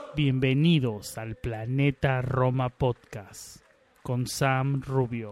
Bienvenidos al Planeta Roma Podcast con Sam Rubio.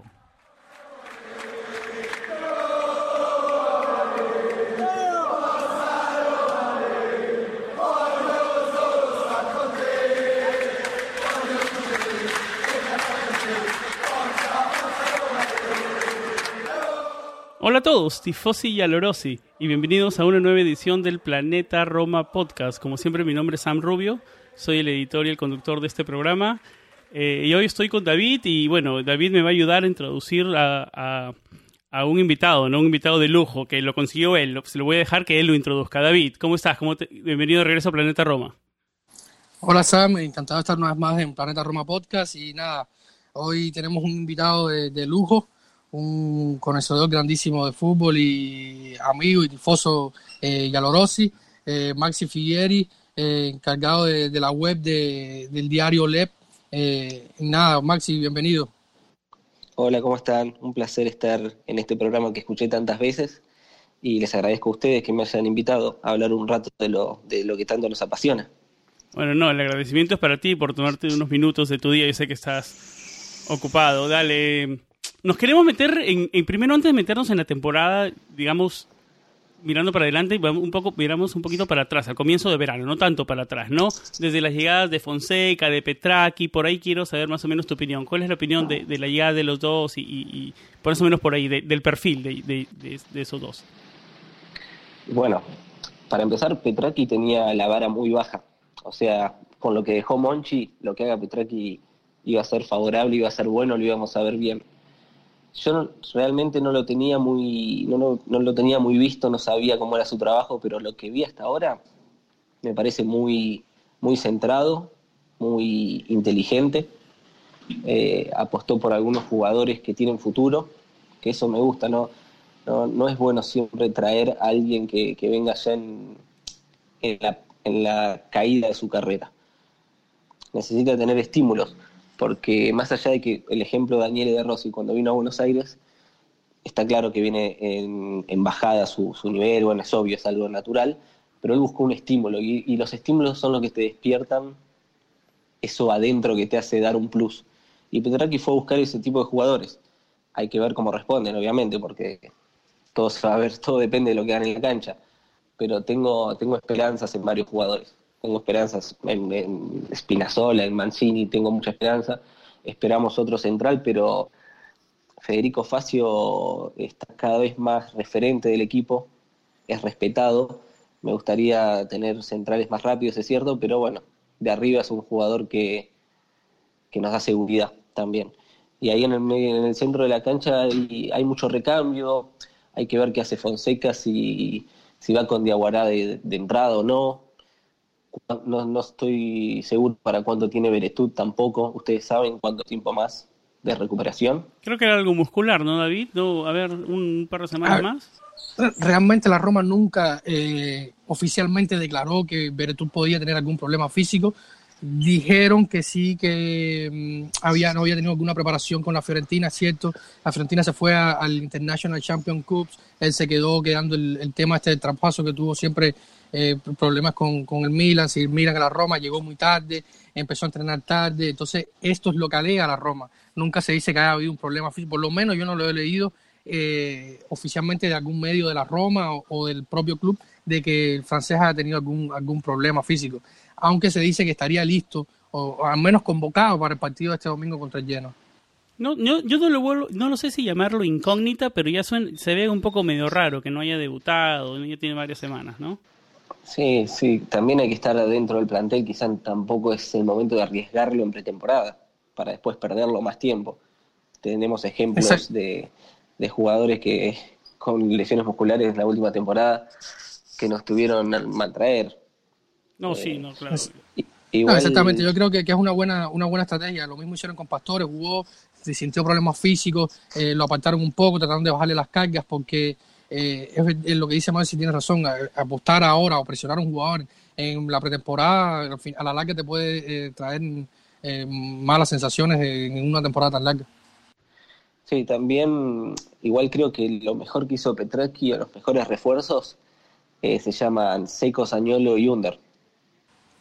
Hola a todos, tifosi y alorosi, y bienvenidos a una nueva edición del Planeta Roma Podcast. Como siempre, mi nombre es Sam Rubio, soy el editor y el conductor de este programa. Y hoy estoy con David, y bueno, David me va a ayudar a introducir a un invitado, ¿no? Un invitado de lujo, que lo consiguió él. Se lo voy a dejar que él lo introduzca. David, ¿cómo estás? Bienvenido de regreso a Planeta Roma. Hola Sam, encantado de estar una vez más en Planeta Roma Podcast. Y nada, hoy tenemos un invitado de lujo, un conocedor grandísimo de fútbol y amigo y tifoso Giallorossi, Maxi Figuieri, encargado de la web del diario LEP. Nada, Maxi, bienvenido. Hola, ¿cómo están? Un placer estar en este programa que escuché tantas veces y les agradezco a ustedes que me hayan invitado a hablar un rato de lo que tanto nos apasiona. Bueno, no, el agradecimiento es para ti por tomarte unos minutos de tu día. Yo sé que estás ocupado. Dale. Nos queremos meter primero, antes de meternos en la temporada, digamos, mirando para adelante, miramos un poquito para atrás, al comienzo de verano, no tanto para atrás, ¿no? Desde las llegadas de Fonseca, de Petracchi, por ahí quiero saber más o menos tu opinión. ¿Cuál es la opinión de la llegada de los dos y más o menos por ahí, del perfil de esos dos? Bueno, para empezar, Petracchi tenía la vara muy baja. O sea, con lo que dejó Monchi, lo que haga Petracchi iba a ser favorable, iba a ser bueno, lo íbamos a ver bien. Yo realmente no lo tenía muy visto, no sabía cómo era su trabajo, pero lo que vi hasta ahora me parece muy, muy centrado, muy inteligente. Apostó por algunos jugadores que tienen futuro, que eso me gusta, no es bueno siempre traer a alguien que venga ya en la caída de su carrera. Necesita tener estímulos, porque más allá de que el ejemplo de Daniele De Rossi cuando vino a Buenos Aires, está claro que viene en bajada su nivel, bueno, es obvio, es algo natural, pero él buscó un estímulo, y los estímulos son los que te despiertan eso adentro que te hace dar un plus. Y Petracchi fue a buscar ese tipo de jugadores. Hay que ver cómo responden, obviamente, porque todo se va a ver, todo depende de lo que hagan en la cancha, pero tengo esperanzas en varios jugadores. Tengo esperanzas en Spinazzola, en Mancini, tengo mucha esperanza. Esperamos otro central, pero Federico Facio está cada vez más referente del equipo, es respetado. Me gustaría tener centrales más rápidos, es cierto, pero bueno, de arriba es un jugador que nos da seguridad también. Y ahí en el centro de la cancha hay mucho recambio, hay que ver qué hace Fonseca, si va con Diaguará de entrada o no. No estoy seguro para cuánto tiene Beretut tampoco. ¿Ustedes saben cuánto tiempo más de recuperación? Creo que era algo muscular, ¿no, David? No, a ver, un par de semanas más. Realmente la Roma nunca oficialmente declaró que Beretut podía tener algún problema físico. Dijeron que sí, que no había tenido alguna preparación con la Fiorentina, ¿cierto? La Fiorentina se fue al International Champions Cup, él se quedó quedando el tema del traspaso que tuvo siempre, problemas con el Milan, si el Milan a la Roma llegó muy tarde, empezó a entrenar tarde, entonces esto es lo que alega la Roma. Nunca se dice que haya habido un problema físico, por lo menos yo no lo he leído oficialmente de algún medio de la Roma o del propio club, de que el francés haya tenido algún problema físico, aunque se dice que estaría listo o al menos convocado para el partido de este domingo contra el Genoa. No, yo no lo sé si llamarlo incógnita, pero ya se ve un poco medio raro que no haya debutado, ya tiene varias semanas, ¿no? Sí, también hay que estar adentro del plantel, quizás tampoco es el momento de arriesgarlo en pretemporada, para después perderlo más tiempo. Tenemos ejemplos de jugadores que con lesiones musculares en la última temporada que nos tuvieron a maltraer. No, sí, no, claro. Igual... No, exactamente, yo creo que es una buena estrategia. Lo mismo hicieron con Pastore, jugó, se sintió problemas físicos, lo apartaron un poco, trataron de bajarle las cargas, porque es lo que dice Maxi, tiene razón, apostar ahora o presionar a un jugador en la pretemporada, a la larga te puede traer malas sensaciones en una temporada tan larga. Sí, también igual creo que lo mejor que hizo Petracchi, o los mejores refuerzos, se llaman Seco, Zaniolo y Under.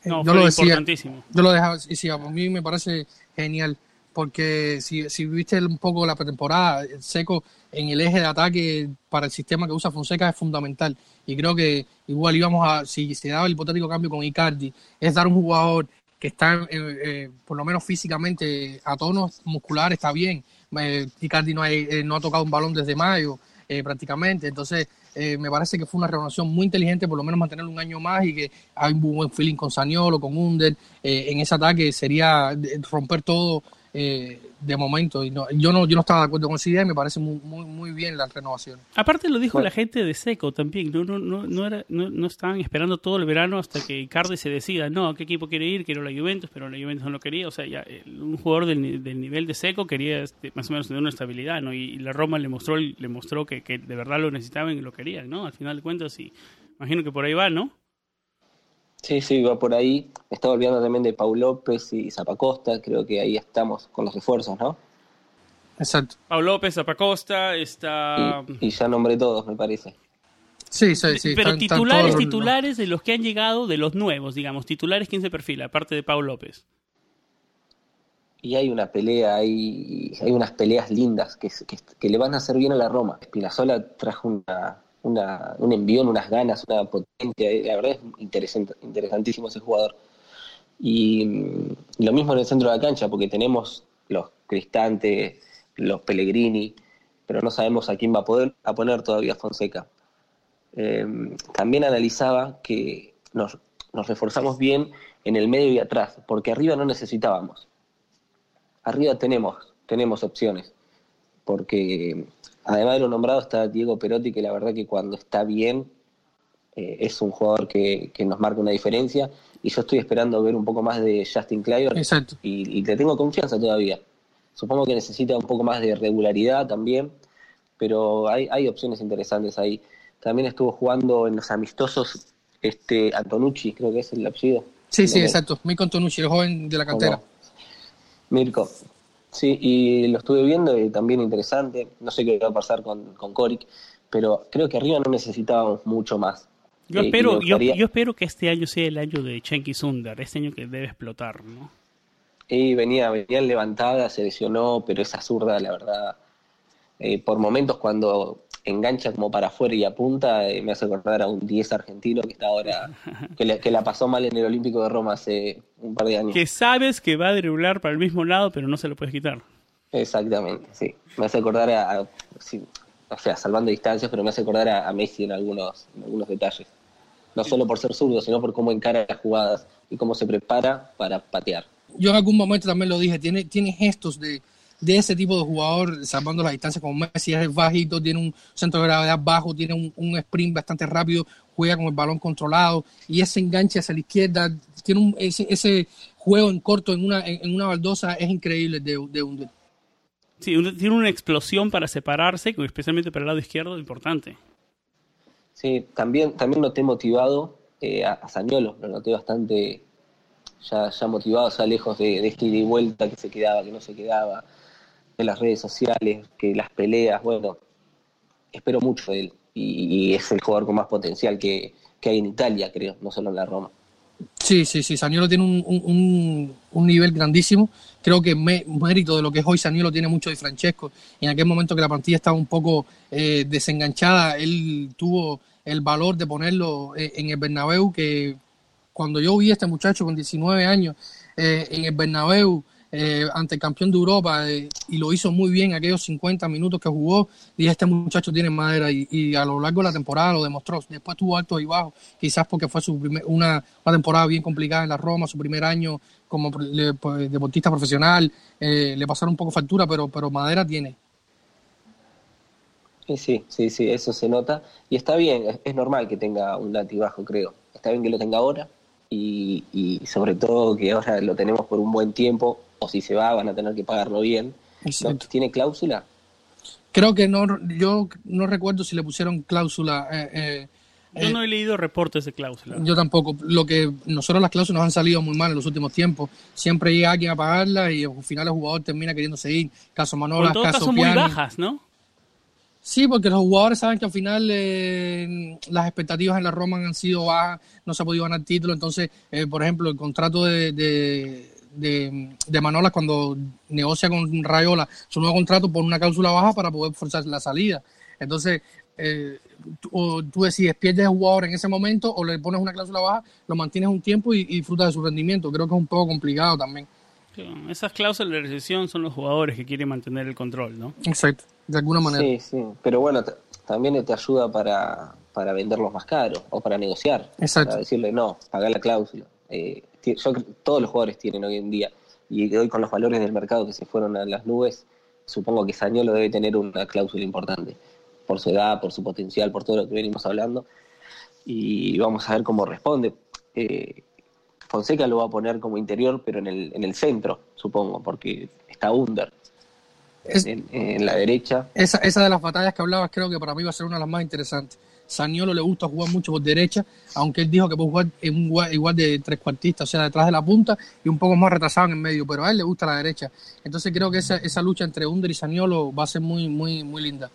No, yo fue lo decía, importantísimo. yo lo dejaba, y sí, a mí me parece genial, porque si viste un poco la pretemporada, Seco en el eje de ataque para el sistema que usa Fonseca es fundamental, y creo que igual si se daba el hipotético cambio con Icardi, es dar un jugador que está por lo menos físicamente a tonos musculares, está bien. Icardi no ha tocado un balón desde mayo prácticamente, entonces me parece que fue una renovación muy inteligente, por lo menos mantenerlo un año más, y que hay un buen feeling con Zaniolo, con Under, en ese ataque sería romper todo de momento, y yo no estaba de acuerdo con esa idea, y me parece muy bien la renovación. Aparte lo dijo la gente de Seco también, no estaban esperando todo el verano hasta que Icardi se decida, no, ¿a qué equipo quiere ir? Quiero la Juventus, pero la Juventus no lo quería, o sea, ya un jugador del nivel de Seco quería más o menos tener una estabilidad, ¿no? Y la Roma le mostró que de verdad lo necesitaban y lo querían, ¿no? Al final de cuentas, y imagino que por ahí va, ¿no? Sí, va por ahí. Me estaba olvidando también de Pau López y Zappacosta. Creo que ahí estamos con los refuerzos, ¿no? Exacto. Pau López, Zappacosta, está... Y ya nombré todos, me parece. Sí. Pero están titulares de los que han llegado, de los nuevos, digamos. Titulares, ¿quién se perfila? Aparte de Pau López. Y hay una pelea, hay unas peleas lindas que le van a hacer bien a la Roma. Spinazzola trajo un envión, unas ganas, una potencia. La verdad es interesantísimo ese jugador. Y lo mismo en el centro de la cancha, porque tenemos los Cristante, los Pellegrini, pero no sabemos a quién va a poner todavía Fonseca. También analizaba que nos reforzamos bien en el medio y atrás, porque arriba no necesitábamos. Arriba tenemos opciones, porque además de lo nombrado está Diego Perotti, que la verdad que cuando está bien es un jugador que nos marca una diferencia, y yo estoy esperando ver un poco más de Justin Kluivert. Exacto. Y le tengo confianza todavía. Supongo que necesita un poco más de regularidad también, pero hay opciones interesantes ahí. También estuvo jugando en los amistosos Antonucci, creo que es el apellido. Sí, exacto. Mirko Antonucci, el joven de la cantera. Mirko. Sí, y lo estuve viendo y también interesante. No sé qué va a pasar con Coric, pero creo que arriba no necesitábamos mucho más. Yo espero que este año sea el año de Cengiz Under, este año que debe explotar, ¿no? Y venía levantada, se lesionó, pero esa zurda, la verdad, por momentos cuando engancha como para afuera y apunta, me hace acordar a un 10 argentino que está ahora, que la pasó mal en el Olímpico de Roma hace un par de años. Que sabes que va a driblar para el mismo lado, pero no se lo puedes quitar. Exactamente, sí. Me hace acordar o sea, salvando distancias, pero me hace acordar a Messi en algunos detalles. No solo por ser zurdo, sino por cómo encara las jugadas y cómo se prepara para patear. Yo en algún momento también lo dije, tiene gestos de ese tipo de jugador, salvando las distancias como Messi, es bajito, tiene un centro de gravedad bajo, tiene un sprint bastante rápido, juega con el balón controlado, y ese enganche hacia la izquierda, tiene ese juego en corto en una baldosa, es increíble de Under. Sí, tiene una explosión para separarse, especialmente para el lado izquierdo, importante. Sí, también noté motivado a Zaniolo, lo noté bastante ya motivado, ya lejos de este ida y vuelta que se quedaba, que no se quedaba, de las redes sociales, que las peleas, bueno, espero mucho de él, y es el jugador con más potencial que hay en Italia, creo, no solo en la Roma. Sí, Zaniolo tiene un nivel grandísimo. Creo que mérito de lo que es hoy Zaniolo tiene mucho de Francesco. En aquel momento que la plantilla estaba un poco desenganchada, él tuvo el valor de ponerlo en el Bernabéu, que cuando yo vi a este muchacho con 19 años en el Bernabéu ante el campeón de Europa y lo hizo muy bien aquellos 50 minutos que jugó, dije, este muchacho tiene madera, y a lo largo de la temporada lo demostró. Después tuvo altos y bajos, quizás porque fue una temporada bien complicada en la Roma, su primer año como deportista profesional, le pasaron un poco factura, pero madera tiene. Sí, eso se nota, y está bien, es normal que tenga un latibajo, creo. Está bien que lo tenga ahora, y sobre todo que ahora lo tenemos por un buen tiempo, o si se va van a tener que pagarlo bien. ¿No? ¿Tiene cláusula? Creo que no, yo no recuerdo si le pusieron cláusula. Yo no he leído reportes de cláusula. Yo tampoco. Nosotros las cláusulas nos han salido muy mal en los últimos tiempos. Siempre llega alguien a pagarla y al final el jugador termina queriendo seguir. Caso Manolas, en todo caso Piani. muy bajas, ¿no? Sí, porque los jugadores saben que al final las expectativas en la Roma han sido bajas, no se ha podido ganar título. Entonces, por ejemplo, el contrato de Manolas cuando negocia con Raiola su nuevo contrato por una cláusula baja para poder forzar la salida. Entonces, tú decides, pierdes al jugador en ese momento o le pones una cláusula baja, lo mantienes un tiempo y disfrutas de su rendimiento. Creo que es un poco complicado también. Esas cláusulas de rescisión son los jugadores que quieren mantener el control, ¿no? Exacto, de alguna manera. Sí, sí, pero bueno, también te ayuda para venderlos más caros o para negociar. Exacto. Para decirle, no, pagar la cláusula. Todos los jugadores tienen hoy en día, y hoy con los valores del mercado que se fueron a las nubes, supongo que Zaniolo debe tener una cláusula importante, por su edad, por su potencial, por todo lo que venimos hablando, y vamos a ver cómo responde. Fonseca lo va a poner como interior, pero en el centro, supongo, porque está Under en la derecha. Esa de las batallas que hablabas creo que para mí va a ser una de las más interesantes. Zaniolo le gusta jugar mucho por derecha, aunque él dijo que puede jugar igual de trecuartista, o sea, detrás de la punta y un poco más retrasado en el medio, pero a él le gusta la derecha. Entonces creo que esa lucha entre Under y Zaniolo va a ser muy, muy, muy linda.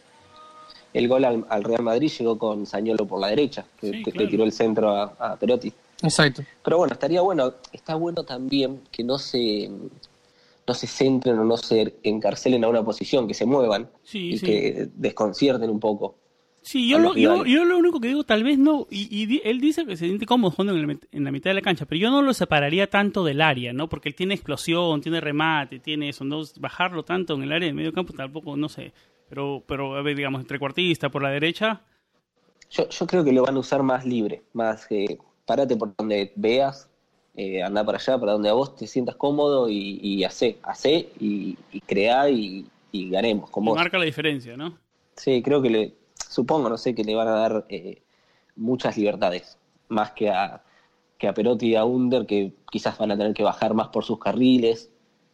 El gol al Real Madrid llegó con Zaniolo por la derecha, que le tiró el centro a Perotti. Exacto. Pero bueno, está bueno también que no se centren o no se encarcelen a una posición, que se muevan que desconcierten un poco. Sí, yo lo único que digo, tal vez no, y él dice que se siente cómodo jugando en la mitad de la cancha, pero yo no lo separaría tanto del área, ¿no? Porque él tiene explosión, tiene remate, tiene eso, no bajarlo tanto en el área de medio campo tampoco, no sé, pero a ver, digamos, trecuartista por la derecha. Yo creo que lo van a usar más libre, más párate por donde veas, andá para allá, para donde a vos te sientas cómodo y hacé y creá y ganemos con vos. Marca la diferencia, ¿no? Sí, creo que supongo, no sé, que le van a dar muchas libertades, más que a Perotti y a Under, que quizás van a tener que bajar más por sus carriles,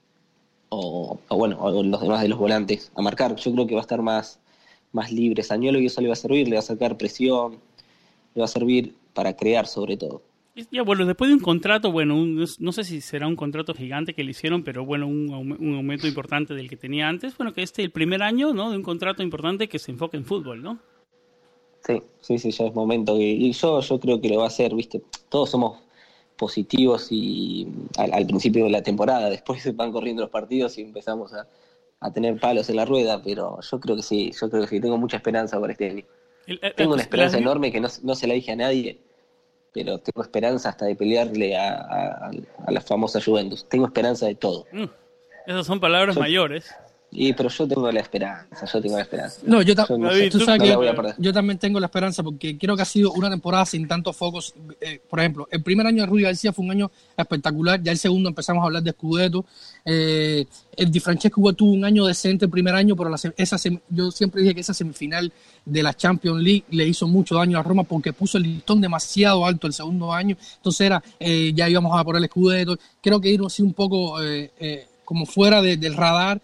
o los demás de los volantes a marcar. Yo creo que va a estar más libre Zaniolo, y eso le va a servir, le va a sacar presión, le va a servir para crear sobre todo. Ya, bueno, después de un contrato, bueno, no sé si será un contrato gigante que le hicieron, pero bueno, un aumento importante del que tenía antes, bueno, que el primer año, ¿no? De un contrato importante que se enfoque en fútbol, ¿no? Sí, ya es momento. Y yo creo que lo va a hacer, ¿viste? Todos somos positivos y al principio de la temporada, después se van corriendo los partidos y empezamos a tener palos en la rueda, pero yo creo que sí, tengo mucha esperanza por este año. Tengo una esperanza enorme que no se la dije a nadie, pero tengo esperanza hasta de pelearle a la famosa Juventus. Tengo esperanza de todo. Esas son palabras mayores. Pero yo tengo la esperanza, No, yo también tengo la esperanza porque creo que ha sido una temporada sin tantos focos. Por ejemplo, el primer año de Rudi García fue un año espectacular, ya el segundo empezamos a hablar de Scudetto. El Di Francesco tuvo un año decente el primer año, pero yo siempre dije que esa semifinal de la Champions League le hizo mucho daño a Roma porque puso el listón demasiado alto el segundo año, entonces ya íbamos a por el Scudetto. Creo que irnos así un poco como fuera del radar.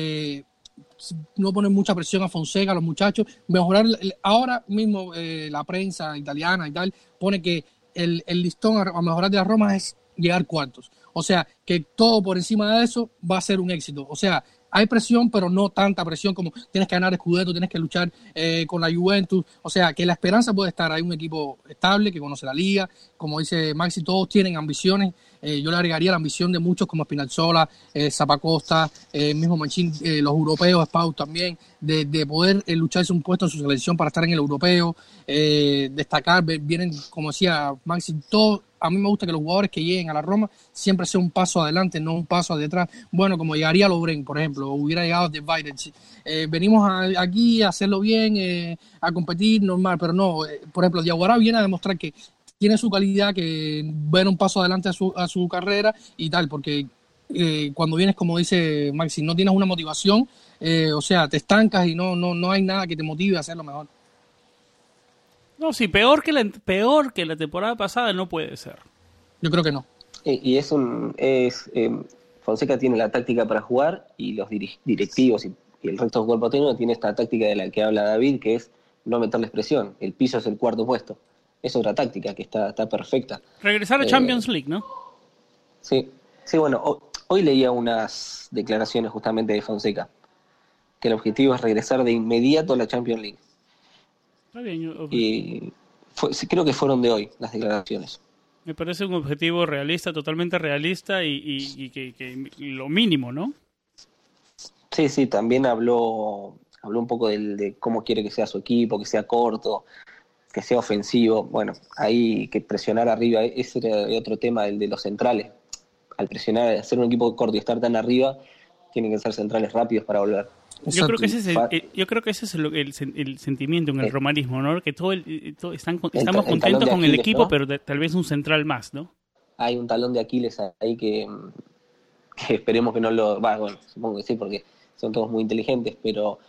No poner mucha presión a Fonseca, a los muchachos, mejorar. Ahora mismo la prensa italiana y tal pone que el listón a mejorar de la Roma es llegar cuartos, o sea que todo por encima de eso va a ser un éxito. O sea, hay presión, pero no tanta presión como tienes que ganar el Scudetto, tienes que luchar con la Juventus. O sea, que la esperanza puede estar. Hay un equipo estable que conoce la liga, como dice Maxi, todos tienen ambiciones. Yo le agregaría la ambición de muchos como Spinazzola, Zappacosta, mismo Mancini, los europeos, Spau también, de poder lucharse un puesto en su selección para estar en el europeo, destacar. Vienen, como decía Maxi, todos. A mí me gusta que los jugadores que lleguen a la Roma siempre sea un paso adelante, no un paso detrás. Bueno, como llegaría Lovren, por ejemplo, o hubiera llegado De Vairens. Venimos aquí a hacerlo bien, a competir normal, pero no. Por ejemplo, Diaguara viene a demostrar que tiene su calidad, que ven un paso adelante a su carrera y tal, porque cuando vienes, como dice Maxi, no tienes una motivación, o sea, te estancas y no hay nada que te motive a hacerlo mejor. No, sí, peor que la temporada pasada no puede ser. Yo creo que no. Y Fonseca tiene la táctica para jugar, y los directivos y el resto del cuerpo técnico tiene esta táctica de la que habla David, que es no meterles presión. El piso es el cuarto puesto. Es otra táctica que está perfecta. Regresar a Champions League, ¿no? Sí, bueno, hoy leía unas declaraciones justamente de Fonseca, que el objetivo es regresar de inmediato a la Champions League. Está bien, Y creo que fueron de hoy las declaraciones. me parece un objetivo realista, totalmente realista y que lo mínimo, ¿no? Sí, también habló un poco de cómo quiere que sea su equipo, que sea corto, que sea ofensivo. Bueno, ahí que presionar arriba, ese era otro tema, el de los centrales. Al presionar, hacer un equipo corto y estar tan arriba, tienen que ser centrales rápidos para volver. Yo creo que ese es el sentimiento en el romanismo, ¿no? Que estamos contentos con el equipo, ¿no? Pero tal vez un central más, ¿no? Hay un talón de Aquiles ahí que esperemos que no lo... Bueno, supongo que sí, porque son todos muy inteligentes, pero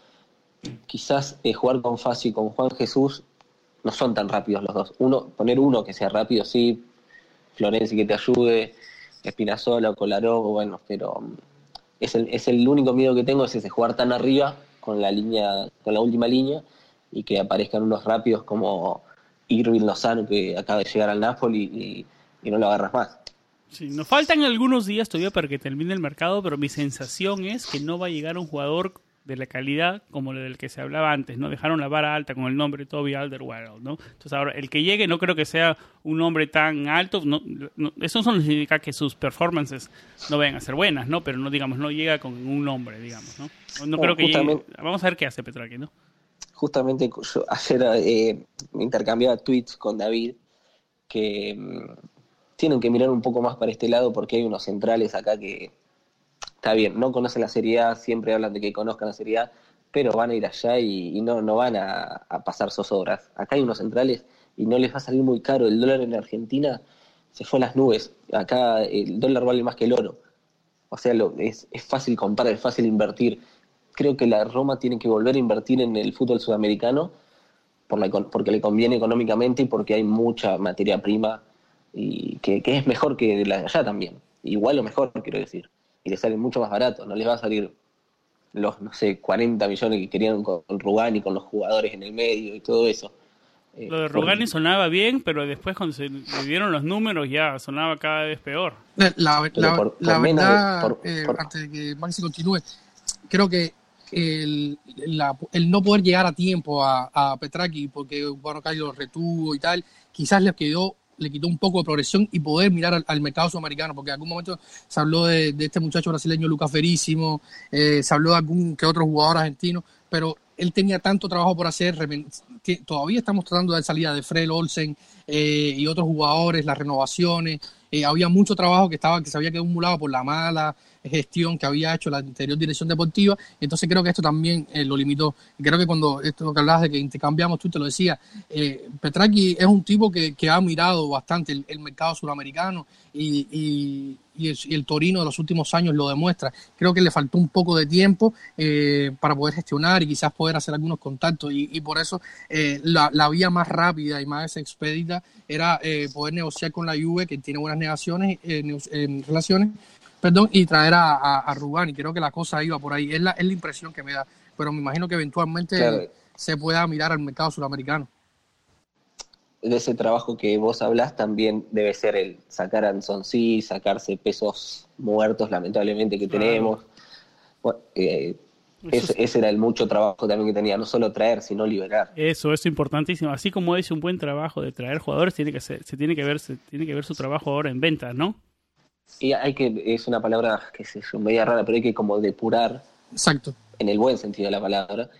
quizás jugar con Fassi y con Juan Jesús no son tan rápidos los dos. Poner uno que sea rápido, sí, Florenzi que te ayude, Espinazola o Kolarov, bueno, pero es el único miedo que tengo, es ese, jugar tan arriba con la última línea y que aparezcan unos rápidos como Irving Lozano, que acaba de llegar al Napoli y no lo agarras más. Sí, nos faltan algunos días todavía para que termine el mercado, pero mi sensación es que no va a llegar un jugador de la calidad como el del que se hablaba antes, ¿no? Dejaron la vara alta con el nombre Toby Alderweireld, ¿no? Entonces ahora, el que llegue no creo que sea un hombre tan alto, no, eso no significa que sus performances no vayan a ser buenas, ¿no? Pero no llega con un nombre, digamos, ¿no? No creo que llegue. Vamos a ver qué hace Petraki, ¿no? Justamente yo ayer me intercambiaba tweets con David que tienen que mirar un poco más para este lado porque hay unos centrales acá que está bien, no conocen la Serie A, siempre hablan de que conozcan la Serie A, pero van a ir allá y no van a pasar zozobras. Acá hay unos centrales y no les va a salir muy caro. El dólar en Argentina se fue a las nubes. Acá el dólar vale más que el oro. O sea, es fácil comprar, es fácil invertir. Creo que la Roma tiene que volver a invertir en el fútbol sudamericano porque le conviene económicamente y porque hay mucha materia prima y que es mejor que la de allá también. Igual o mejor, quiero decir. Y le sale mucho más barato, no les va a salir los, 40 millones que querían con Rugani, con los jugadores en el medio y todo eso. Lo de Rugani sonaba bien, pero después cuando se le dieron los números ya sonaba cada vez peor. La verdad, antes de que Maxi continúe, creo que el no poder llegar a tiempo a Petraki, porque bueno, Cali lo retuvo y tal, quizás le quitó un poco de progresión y poder mirar al mercado sudamericano, porque en algún momento se habló de este muchacho brasileño Lucas Veríssimo, se habló de algún que otro jugador argentino, pero él tenía tanto trabajo por hacer, todavía estamos tratando de dar salida de Fred Olsen y otros jugadores, las renovaciones, había mucho trabajo que se había quedado acumulado por la mala gestión que había hecho la anterior dirección deportiva, entonces creo que esto también lo limitó. Y creo que cuando esto que hablabas de que intercambiamos, tú te lo decías, Petraki es un tipo que ha mirado bastante el mercado sudamericano y el Torino de los últimos años lo demuestra. Creo que le faltó un poco de tiempo para poder gestionar y quizás poder hacer algunos contactos y por eso la vía más rápida y más expedita era poder negociar con la Juve, que tiene buenas relaciones, y traer a Rugani. Creo que la cosa iba por ahí, es la impresión que me da, pero me imagino que eventualmente se pueda mirar al mercado sudamericano. De ese trabajo que vos hablás también debe ser el sacar a Ansonsi, sacarse pesos muertos lamentablemente que tenemos. Bueno, ese era el mucho trabajo también que tenía, no solo traer, sino liberar. Eso es importantísimo. Así como es un buen trabajo de traer jugadores, se tiene que ver su trabajo ahora en ventas, ¿no? Y es una palabra que es media rara, pero hay que como depurar. Exacto. En el buen sentido de la palabra.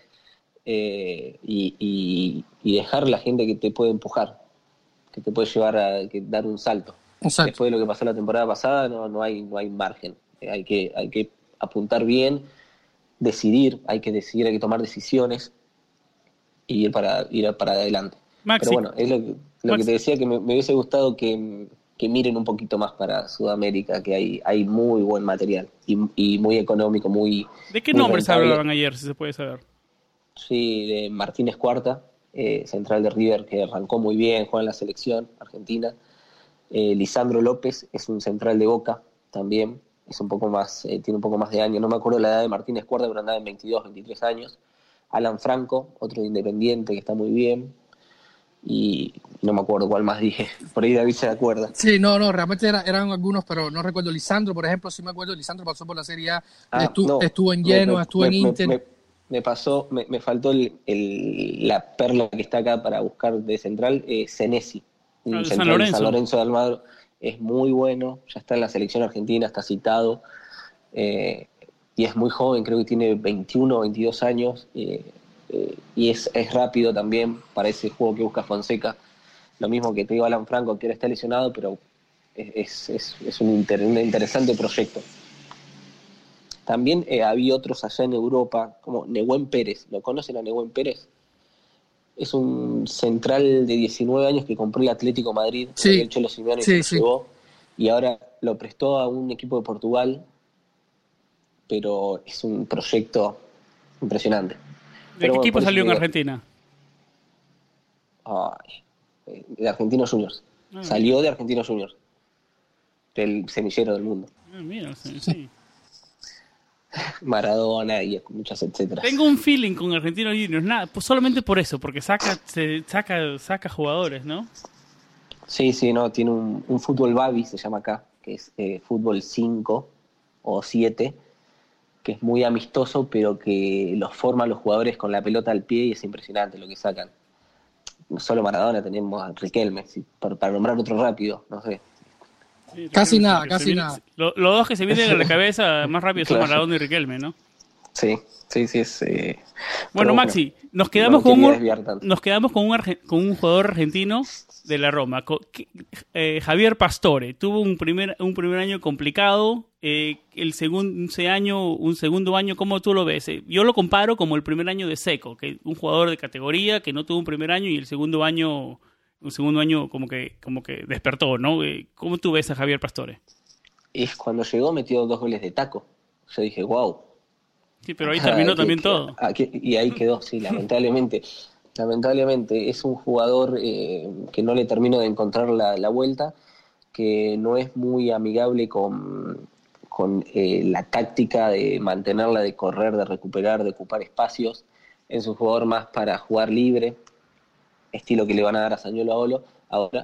Y dejar la gente que te puede empujar, que te puede llevar a dar un salto. Exacto. Después de lo que pasó la temporada pasada no hay margen. Hay que apuntar bien, decidir, hay que tomar decisiones y ir para adelante. Maxi, pero bueno, es lo que te decía, que me hubiese gustado que miren un poquito más para Sudamérica, que hay muy buen material y muy económico, muy... ¿De qué nombres hablaban ayer, si se puede saber? Sí, de Martínez Cuarta, central de River, que arrancó muy bien, juega en la selección argentina. Lisandro López es un central de Boca también, es un poco más, tiene un poco más de años, no me acuerdo la edad de Martínez Cuarta, pero andaba en 22, 23 años. Alan Franco, otro de Independiente que está muy bien. Y no me acuerdo cuál más dije, por ahí David se acuerda. Sí, no, realmente eran algunos, pero no recuerdo. Lisandro, por ejemplo, sí me acuerdo, Lisandro pasó por la Serie A, estuvo en Genoa, estuvo en Inter. Me pasó, me faltó la perla que está acá para buscar de central, Senesi, un San central de Lorenzo. San Lorenzo de Almagro. Es muy bueno, ya está en la selección argentina, está citado, y es muy joven, creo que tiene 21 o 22 años, y es rápido también para ese juego que busca Fonseca. Lo mismo que te digo Alan Franco, que ahora está lesionado, pero es un interesante proyecto. También había otros allá en Europa, como Nehuen Pérez. ¿Lo conocen a Nehuen Pérez? Es un central de 19 años que compró el Atlético Madrid, Sí, el Cholo Simeone sí, se lo sí. llevó, y ahora lo prestó a un equipo de Portugal, pero es un proyecto impresionante. ¿De Pero qué bueno, equipo por eso salió te en digo, Argentina? de Argentinos Juniors. Ah, Salió de Argentinos Juniors, del semillero del mundo. mira, sí. Maradona y muchas etcétera. Tengo un feeling con Argentinos Juniors, nada, pues solamente por eso, porque saca jugadores, ¿no? Sí, no, tiene un fútbol Babi, se llama acá, que es fútbol 5 o 7, que es muy amistoso, pero que los forman los jugadores con la pelota al pie y es impresionante lo que sacan. No solo Maradona, tenemos a Riquelme, para nombrar otro rápido, no sé. Sí, Casi Riquelme, nada, que casi nada. Los dos que se vienen a la cabeza más rápido son Claro. Maradona y Riquelme, ¿no? Sí, es... Bueno, pero Maxi, nos no quedamos me quería desviar tanto. con un jugador argentino de la Roma, Javier Pastore. Tuvo un primer año complicado, un segundo año, ¿cómo tú lo ves? Yo lo comparo como el primer año de Seco, que un jugador de categoría que no tuvo un primer año y el segundo año como que despertó, ¿no? ¿Cómo tú ves a Javier Pastore? Y cuando llegó metió 2 goles de taco. Yo dije, wow. Sí, pero ahí terminó también todo. Y ahí quedó, sí, lamentablemente. Lamentablemente es un jugador que no le termino de encontrar la vuelta, que no es muy amigable con la táctica de mantenerla, de correr, de recuperar, de ocupar espacios. Es un jugador más para jugar libre, estilo que le van a dar a Zaniolo ahora,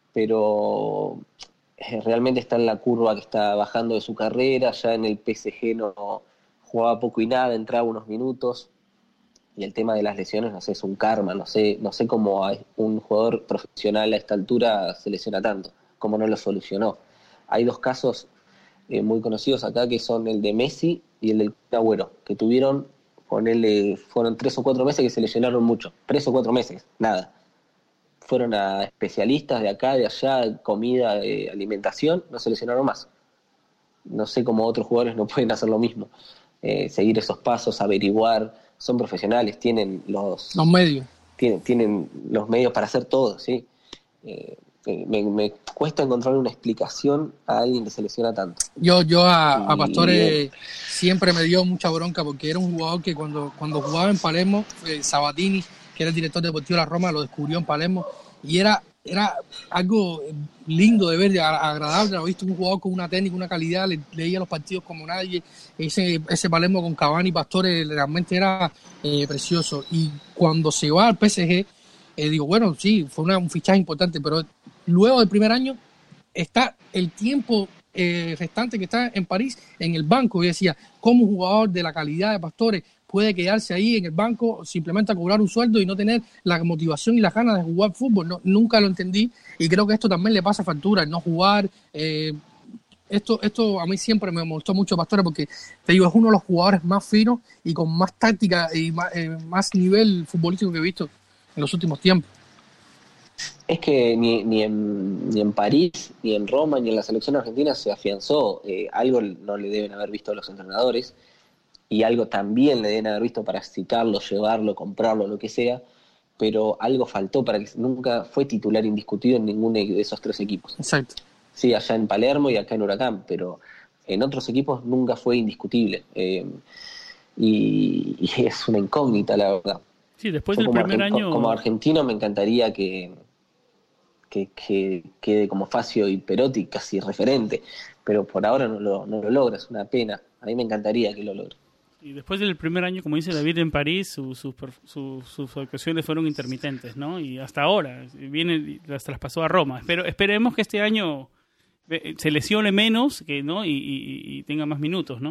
pero realmente está en la curva que está bajando de su carrera. Ya en el PSG no jugaba poco y nada, entraba unos minutos, y el tema de las lesiones, no sé, es un karma, no sé cómo un jugador profesional a esta altura se lesiona tanto, cómo no lo solucionó. Hay 2 casos muy conocidos acá, que son el de Messi y el del Agüero, que fueron 3 o 4 meses que se lesionaron mucho, 3 o 4 meses, nada. Fueron a especialistas de acá, de allá, comida, alimentación, no se lesionaron más. No sé cómo otros jugadores no pueden hacer lo mismo. Seguir esos pasos, averiguar, son profesionales, tienen los medios. Tienen los medios para hacer todo, ¿sí? Me cuesta encontrar una explicación a alguien que se lesiona tanto. Yo a Pastore siempre me dio mucha bronca, porque era un jugador que cuando jugaba en Palermo, Sabatini, que era el director deportivo de la Roma, lo descubrió en Palermo, y era algo lindo de ver, agradable. He visto un jugador con una técnica, una calidad, leía los partidos como nadie. Ese Palermo con Cavani y Pastore realmente era precioso. Y cuando se va al PSG, digo, bueno, sí, fue un fichaje importante, pero luego del primer año está el tiempo restante que está en París en el banco. Y decía, ¿cómo un jugador de la calidad de Pastore puede quedarse ahí en el banco simplemente a cobrar un sueldo y no tener la motivación y las ganas de jugar fútbol? No, nunca lo entendí, y creo que esto también le pasa factura, el no jugar. Esto a mí siempre me molestó mucho Pastore, porque te digo, es uno de los jugadores más finos y con más táctica y más nivel futbolístico que he visto en los últimos tiempos. Es que ni en París, ni en Roma, ni en la selección argentina se afianzó. Algo no le deben haber visto a los entrenadores, y algo también le deben haber visto para citarlo, llevarlo, comprarlo, lo que sea, pero algo faltó para que nunca fue titular indiscutido en ninguno de esos 3 equipos. Exacto. Sí, allá en Palermo y acá en Huracán, pero en otros equipos nunca fue indiscutible. Y es una incógnita, la verdad. Sí, después del primer año... Como argentino me encantaría que quede como Facio y Perotti casi referente, pero por ahora no lo logra, es una pena. A mí me encantaría que lo logre. Y después del primer año, como dice David, en París, sus actuaciones fueron intermitentes, ¿no? Y hasta ahora, las traspasó a Roma. Esperemos que este año se lesione menos, ¿no? Y tenga más minutos, ¿no?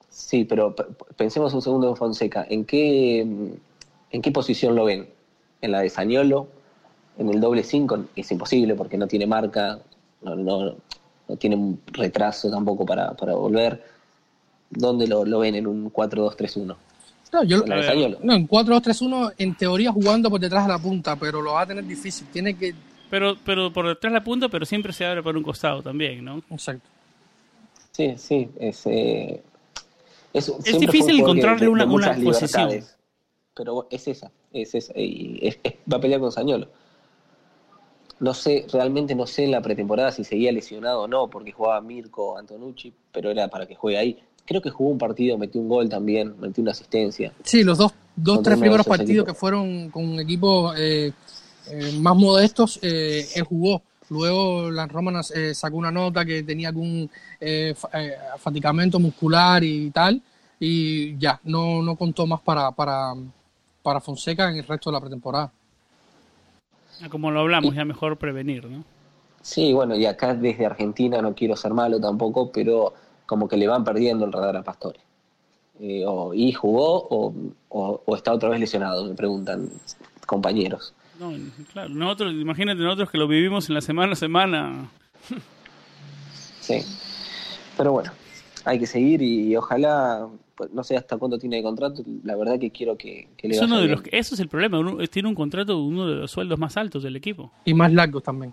Sí, pero pensemos un segundo en Fonseca. ¿En qué posición lo ven? ¿En la de Zaniolo? ¿En el doble 5? Es imposible porque no tiene marca, no tiene un retraso tampoco para volver. ¿Dónde lo ven? ¿En un 4-2-3-1? No, ¿En la de Zaniolo? no, en 4-2-3-1 en teoría jugando por detrás de la punta, pero lo va a tener difícil. Tiene que... Pero por detrás de la punta, pero siempre se abre por un costado también, ¿no? Exacto. Sí, Es siempre fue difícil un jugador encontrarle de una muchas posición. libertades. Pero es esa. Y va a pelear con Zaniolo. No sé, realmente no sé en la pretemporada si seguía lesionado o no, porque jugaba Mirko Antonucci, pero era para que juegue ahí. Creo que jugó un partido, metió un gol también, metió una asistencia. Sí, los dos Contra tres uno de primeros esos partidos equipos. que fueron con equipos más modestos, él jugó. Luego la Roma sacó una nota que tenía algún fatigamiento muscular y tal, y ya, no contó más para Fonseca en el resto de la pretemporada. Como lo hablamos, Y- ya mejor prevenir, ¿no? Sí, bueno, y acá desde Argentina no quiero ser malo tampoco, pero como que le van perdiendo el radar a Pastore. Y jugó o está otra vez lesionado, me preguntan compañeros. No, claro, imagínate nosotros que lo vivimos en la semana a semana. Sí, pero bueno, hay que seguir y ojalá, pues, no sé hasta cuándo tiene de contrato, la verdad que quiero que le Es vaya uno de bien. eso es el problema, tiene un contrato de uno de los sueldos más altos del equipo. Y más largos también.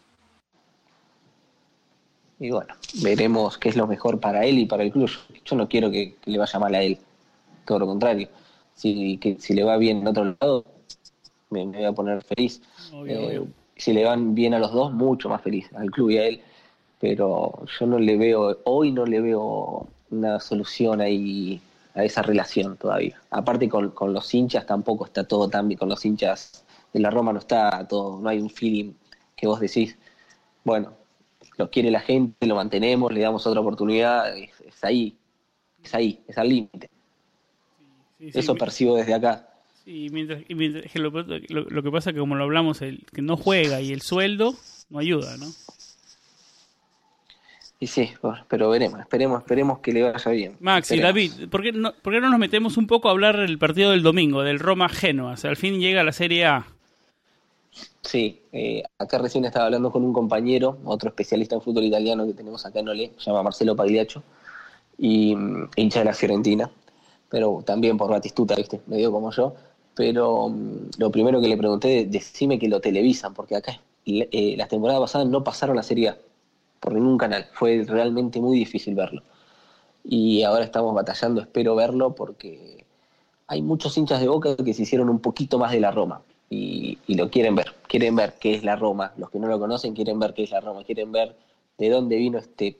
Y bueno, veremos qué es lo mejor para él y para el club. Yo no quiero que le vaya mal a él, todo lo contrario. Si le va bien en otro lado, me voy a poner feliz. Obvio. Si le van bien a los dos, mucho más feliz, al club y a él. Pero yo hoy no le veo una solución ahí a esa relación todavía. Aparte con los hinchas tampoco está todo tan bien, con los hinchas de la Roma no está todo, no hay un feeling que vos decís, bueno, lo quiere la gente, lo mantenemos, le damos otra oportunidad, es ahí, es al límite. Sí, Eso percibo desde acá. sí, mientras que lo que pasa es que como lo hablamos, el que no juega y el sueldo no ayuda, ¿no? Y sí, bueno, pero esperemos que le vaya bien. Max y Esperemos. David, ¿por qué no nos metemos un poco a hablar del partido del domingo, del Roma-Genoa? O sea, al fin llega la Serie A. Sí, acá recién estaba hablando con un compañero, otro especialista en fútbol italiano que tenemos acá en Olé, se llama Marcelo Pagliaccio, y hincha de la Fiorentina, pero también por Batistuta, ¿viste? Medio como yo. Pero lo primero que le pregunté, decime que lo televisan, porque acá la temporada pasada no pasaron la Serie A por ningún canal, fue realmente muy difícil verlo. Y ahora estamos batallando, espero verlo, porque hay muchos hinchas de Boca que se hicieron un poquito más de la Roma y lo quieren ver qué es la Roma, los que no lo conocen quieren ver qué es la Roma, quieren ver de dónde vino este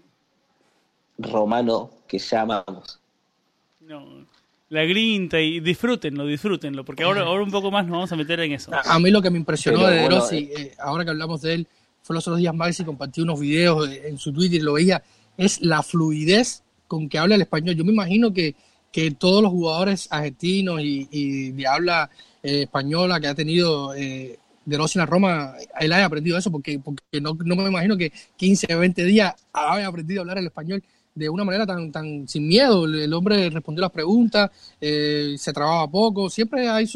romano que llamamos. No, la grinta y disfrútenlo, porque ahora un poco más nos vamos a meter en eso. A mí lo que me impresionó Pero de De bueno, Rossi, ahora que hablamos de él, fue los otros días Maxi compartió unos videos en su Twitter y lo veía, es la fluidez con que habla el español. Yo me imagino que todos los jugadores argentinos y de habla española que ha tenido De Rossi en la Roma, él haya aprendido eso, porque no me imagino que 15 o 20 días haya aprendido a hablar el español de una manera tan sin miedo. El hombre respondió las preguntas, se trababa poco, siempre hay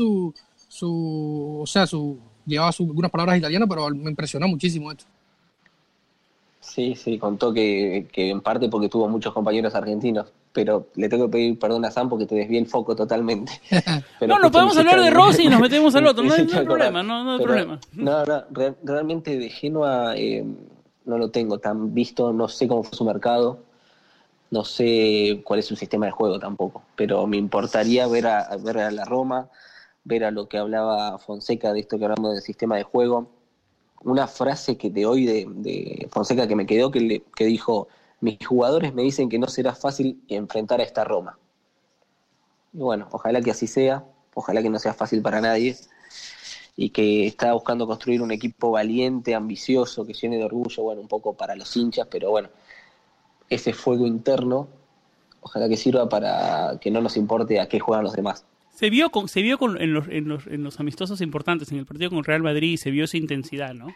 llevaba algunas palabras italianas, pero me impresionó muchísimo esto. Sí, contó que en parte porque tuvo muchos compañeros argentinos, pero le tengo que pedir perdón a Sam porque te desvié el foco totalmente. Pero No, podemos hablar de Rossi y nos metemos al otro, no hay hiciste problema, acordar. no hay Pero, problema. realmente de Genoa no lo tengo tan visto, no sé cómo fue su mercado, no sé cuál es su sistema de juego tampoco, pero me importaría ver a la Roma, ver a lo que hablaba Fonseca de esto que hablamos del sistema de juego. Una frase que te oí de Fonseca que me quedó, que dijo, mis jugadores me dicen que no será fácil enfrentar a esta Roma. Y bueno, ojalá que así sea, ojalá que no sea fácil para nadie, y que está buscando construir un equipo valiente, ambicioso, que llene de orgullo, bueno, un poco para los hinchas, pero bueno, ese fuego interno, ojalá que sirva para que no nos importe a qué juegan los demás. Se vio en los amistosos importantes, en el partido con Real Madrid, se vio esa intensidad, ¿no?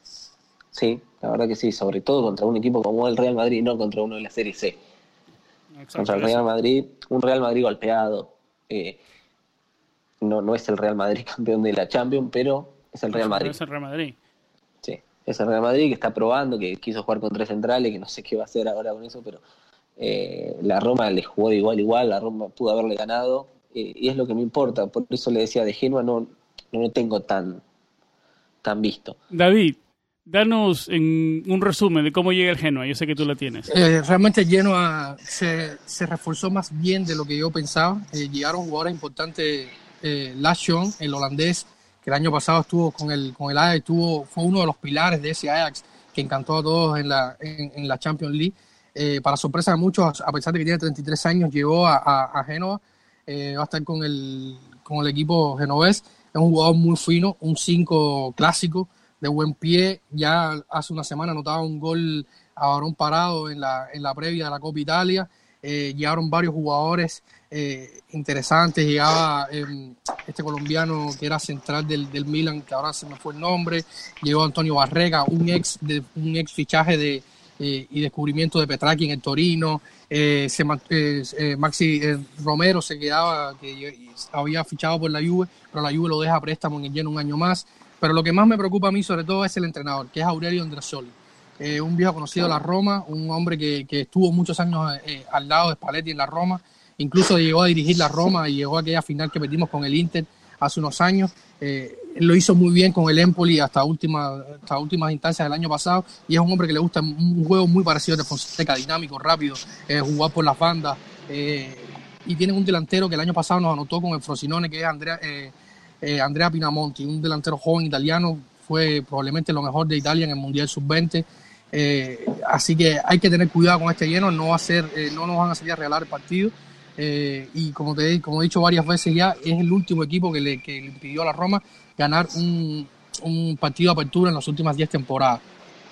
Sí, la verdad que sí, sobre todo contra un equipo como el Real Madrid, no contra uno de la Serie C. Exacto, contra el Real Madrid, un Real Madrid golpeado. No es el Real Madrid campeón de la Champions, pero es el Real Madrid. Es el Real Madrid. Sí, es el Real Madrid que está probando, que quiso jugar con 3 centrales, que no sé qué va a hacer ahora con eso, pero la Roma le jugó de igual a igual, la Roma pudo haberle ganado, y es lo que me importa. Por eso le decía, de Genoa no lo tengo tan visto. David, danos un resumen de cómo llega el Genoa. Yo sé que tú la tienes. Realmente Genoa se reforzó más bien de lo que yo pensaba. Llegaron jugadores importantes, Lachon, el holandés, que el año pasado estuvo con el Ajax, fue uno de los pilares de ese Ajax que encantó a todos en la Champions League. Para sorpresa de muchos, a pesar de que tiene 33 años, llegó a Génova, va a estar con el equipo genovés. Es un jugador muy fino, un 5 clásico, de buen pie. Ya hace una semana anotaba un gol a balón parado en la previa de la Copa Italia. Llegaron varios jugadores interesantes. Llegaba este colombiano que era central del Milan, que ahora se me fue el nombre. Llegó Antonio Barrega, un ex fichaje y descubrimiento de Petracchi en el Torino. Maxi Romero se quedaba, que había fichado por la Juve, pero la Juve lo deja a préstamo en el Genoa un año más. Pero lo que más me preocupa a mí sobre todo es el entrenador, que es Aurelio Andreazzoli. Un viejo conocido de la Roma, un hombre que estuvo muchos años al lado de Spalletti en la Roma, incluso llegó a dirigir la Roma y llegó a aquella final que perdimos con el Inter hace unos años. Lo hizo muy bien con el Empoli hasta últimas instancias del año pasado, y es un hombre que le gusta un juego muy parecido al de Fonseca, dinámico, rápido, jugar por las bandas, y tienen un delantero que el año pasado nos anotó con el Frosinone, que es Andrea Pinamonti, un delantero joven italiano, fue probablemente lo mejor de Italia en el Mundial Sub-20. Así que hay que tener cuidado con este Genoa, no nos van a salir a regalar el partido. Y como he dicho varias veces ya, es el último equipo que le impidió a la Roma ganar un partido de apertura en las últimas 10 temporadas.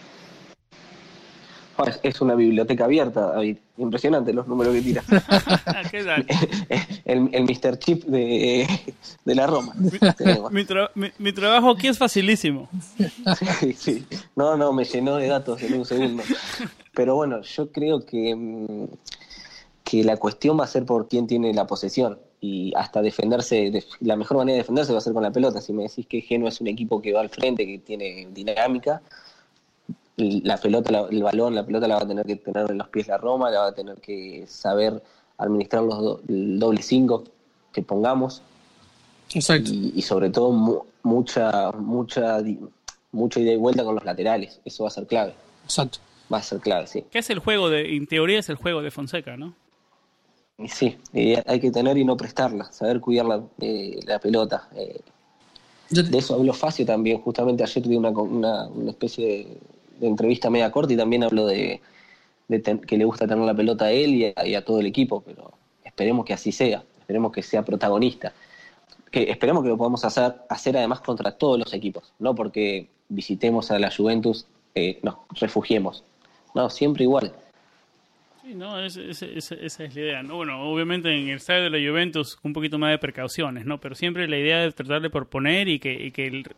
Es una biblioteca abierta, David. Impresionante los números que tira. ¿Qué tal? El Mr. Chip de la Roma. Mi trabajo aquí es facilísimo. Sí. No, me llenó de datos en un segundo. Pero bueno, yo creo que la cuestión va a ser por quién tiene la posesión, y hasta defenderse, la mejor manera de defenderse va a ser con la pelota. Si me decís que Genoa es un equipo que va al frente, que tiene dinámica, la pelota la va a tener que tener en los pies la Roma, la va a tener que saber administrar el doble 5 que pongamos. Exacto. Y sobre todo mucha ida y vuelta con los laterales. Eso va a ser clave. Exacto. Va a ser clave, sí. ¿Qué es el juego en teoría es el juego de Fonseca, ¿no? Sí, hay que tener y no prestarla, saber cuidar la pelota. De eso habló Facio también, justamente ayer tuve una especie de entrevista media corta, y también habló de que le gusta tener la pelota a él y a todo el equipo, pero esperemos que así sea, esperemos que sea protagonista, que esperemos que lo podamos hacer además contra todos los equipos, no porque visitemos a la Juventus nos refugiemos, no, siempre igual. Sí, no, esa es la idea, ¿no? Bueno, obviamente en el estadio de la Juventus un poquito más de precauciones, ¿no? Pero siempre la idea de tratar de proponer y que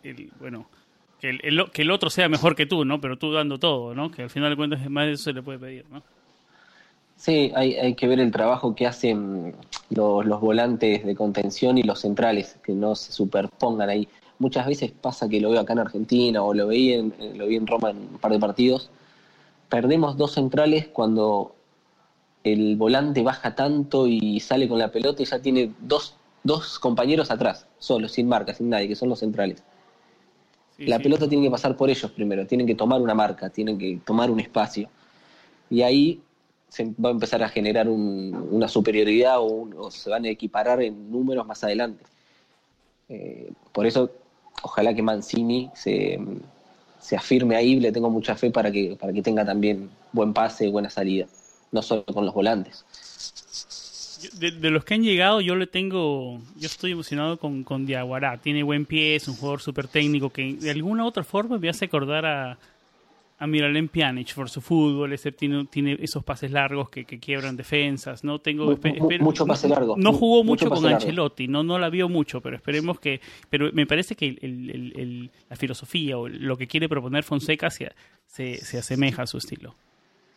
el otro sea mejor que tú, ¿no? Pero tú dando todo, ¿no? Que al final de cuentas más de eso se le puede pedir, ¿no? Sí, hay que ver el trabajo que hacen los volantes de contención y los centrales, que no se superpongan ahí. Muchas veces pasa que lo veo acá en Argentina, o lo vi en Roma en un par de partidos. Perdemos 2 centrales cuando el volante baja tanto y sale con la pelota y ya tiene dos compañeros atrás, solos, sin marca, sin nadie, que son los centrales. Sí, la pelota tiene que pasar por ellos primero, tienen que tomar una marca, tienen que tomar un espacio. Y ahí se va a empezar a generar una superioridad o se van a equiparar en números más adelante. Por eso, ojalá que Mancini se afirme ahí, le tengo mucha fe para que tenga también buen pase, buena salida, no solo con los volantes. De los que han llegado, yo estoy emocionado con Diawara. Tiene buen pie, es un jugador súper técnico que de alguna u otra forma me hace acordar a Miralem Pjanic por su fútbol. Tiene esos pases largos que quiebran defensas, ¿no? Mucho pase largo. No jugó mucho con Ancelotti, no la vio mucho, pero esperemos que... Pero me parece que la filosofía o lo que quiere proponer Fonseca se asemeja a su estilo.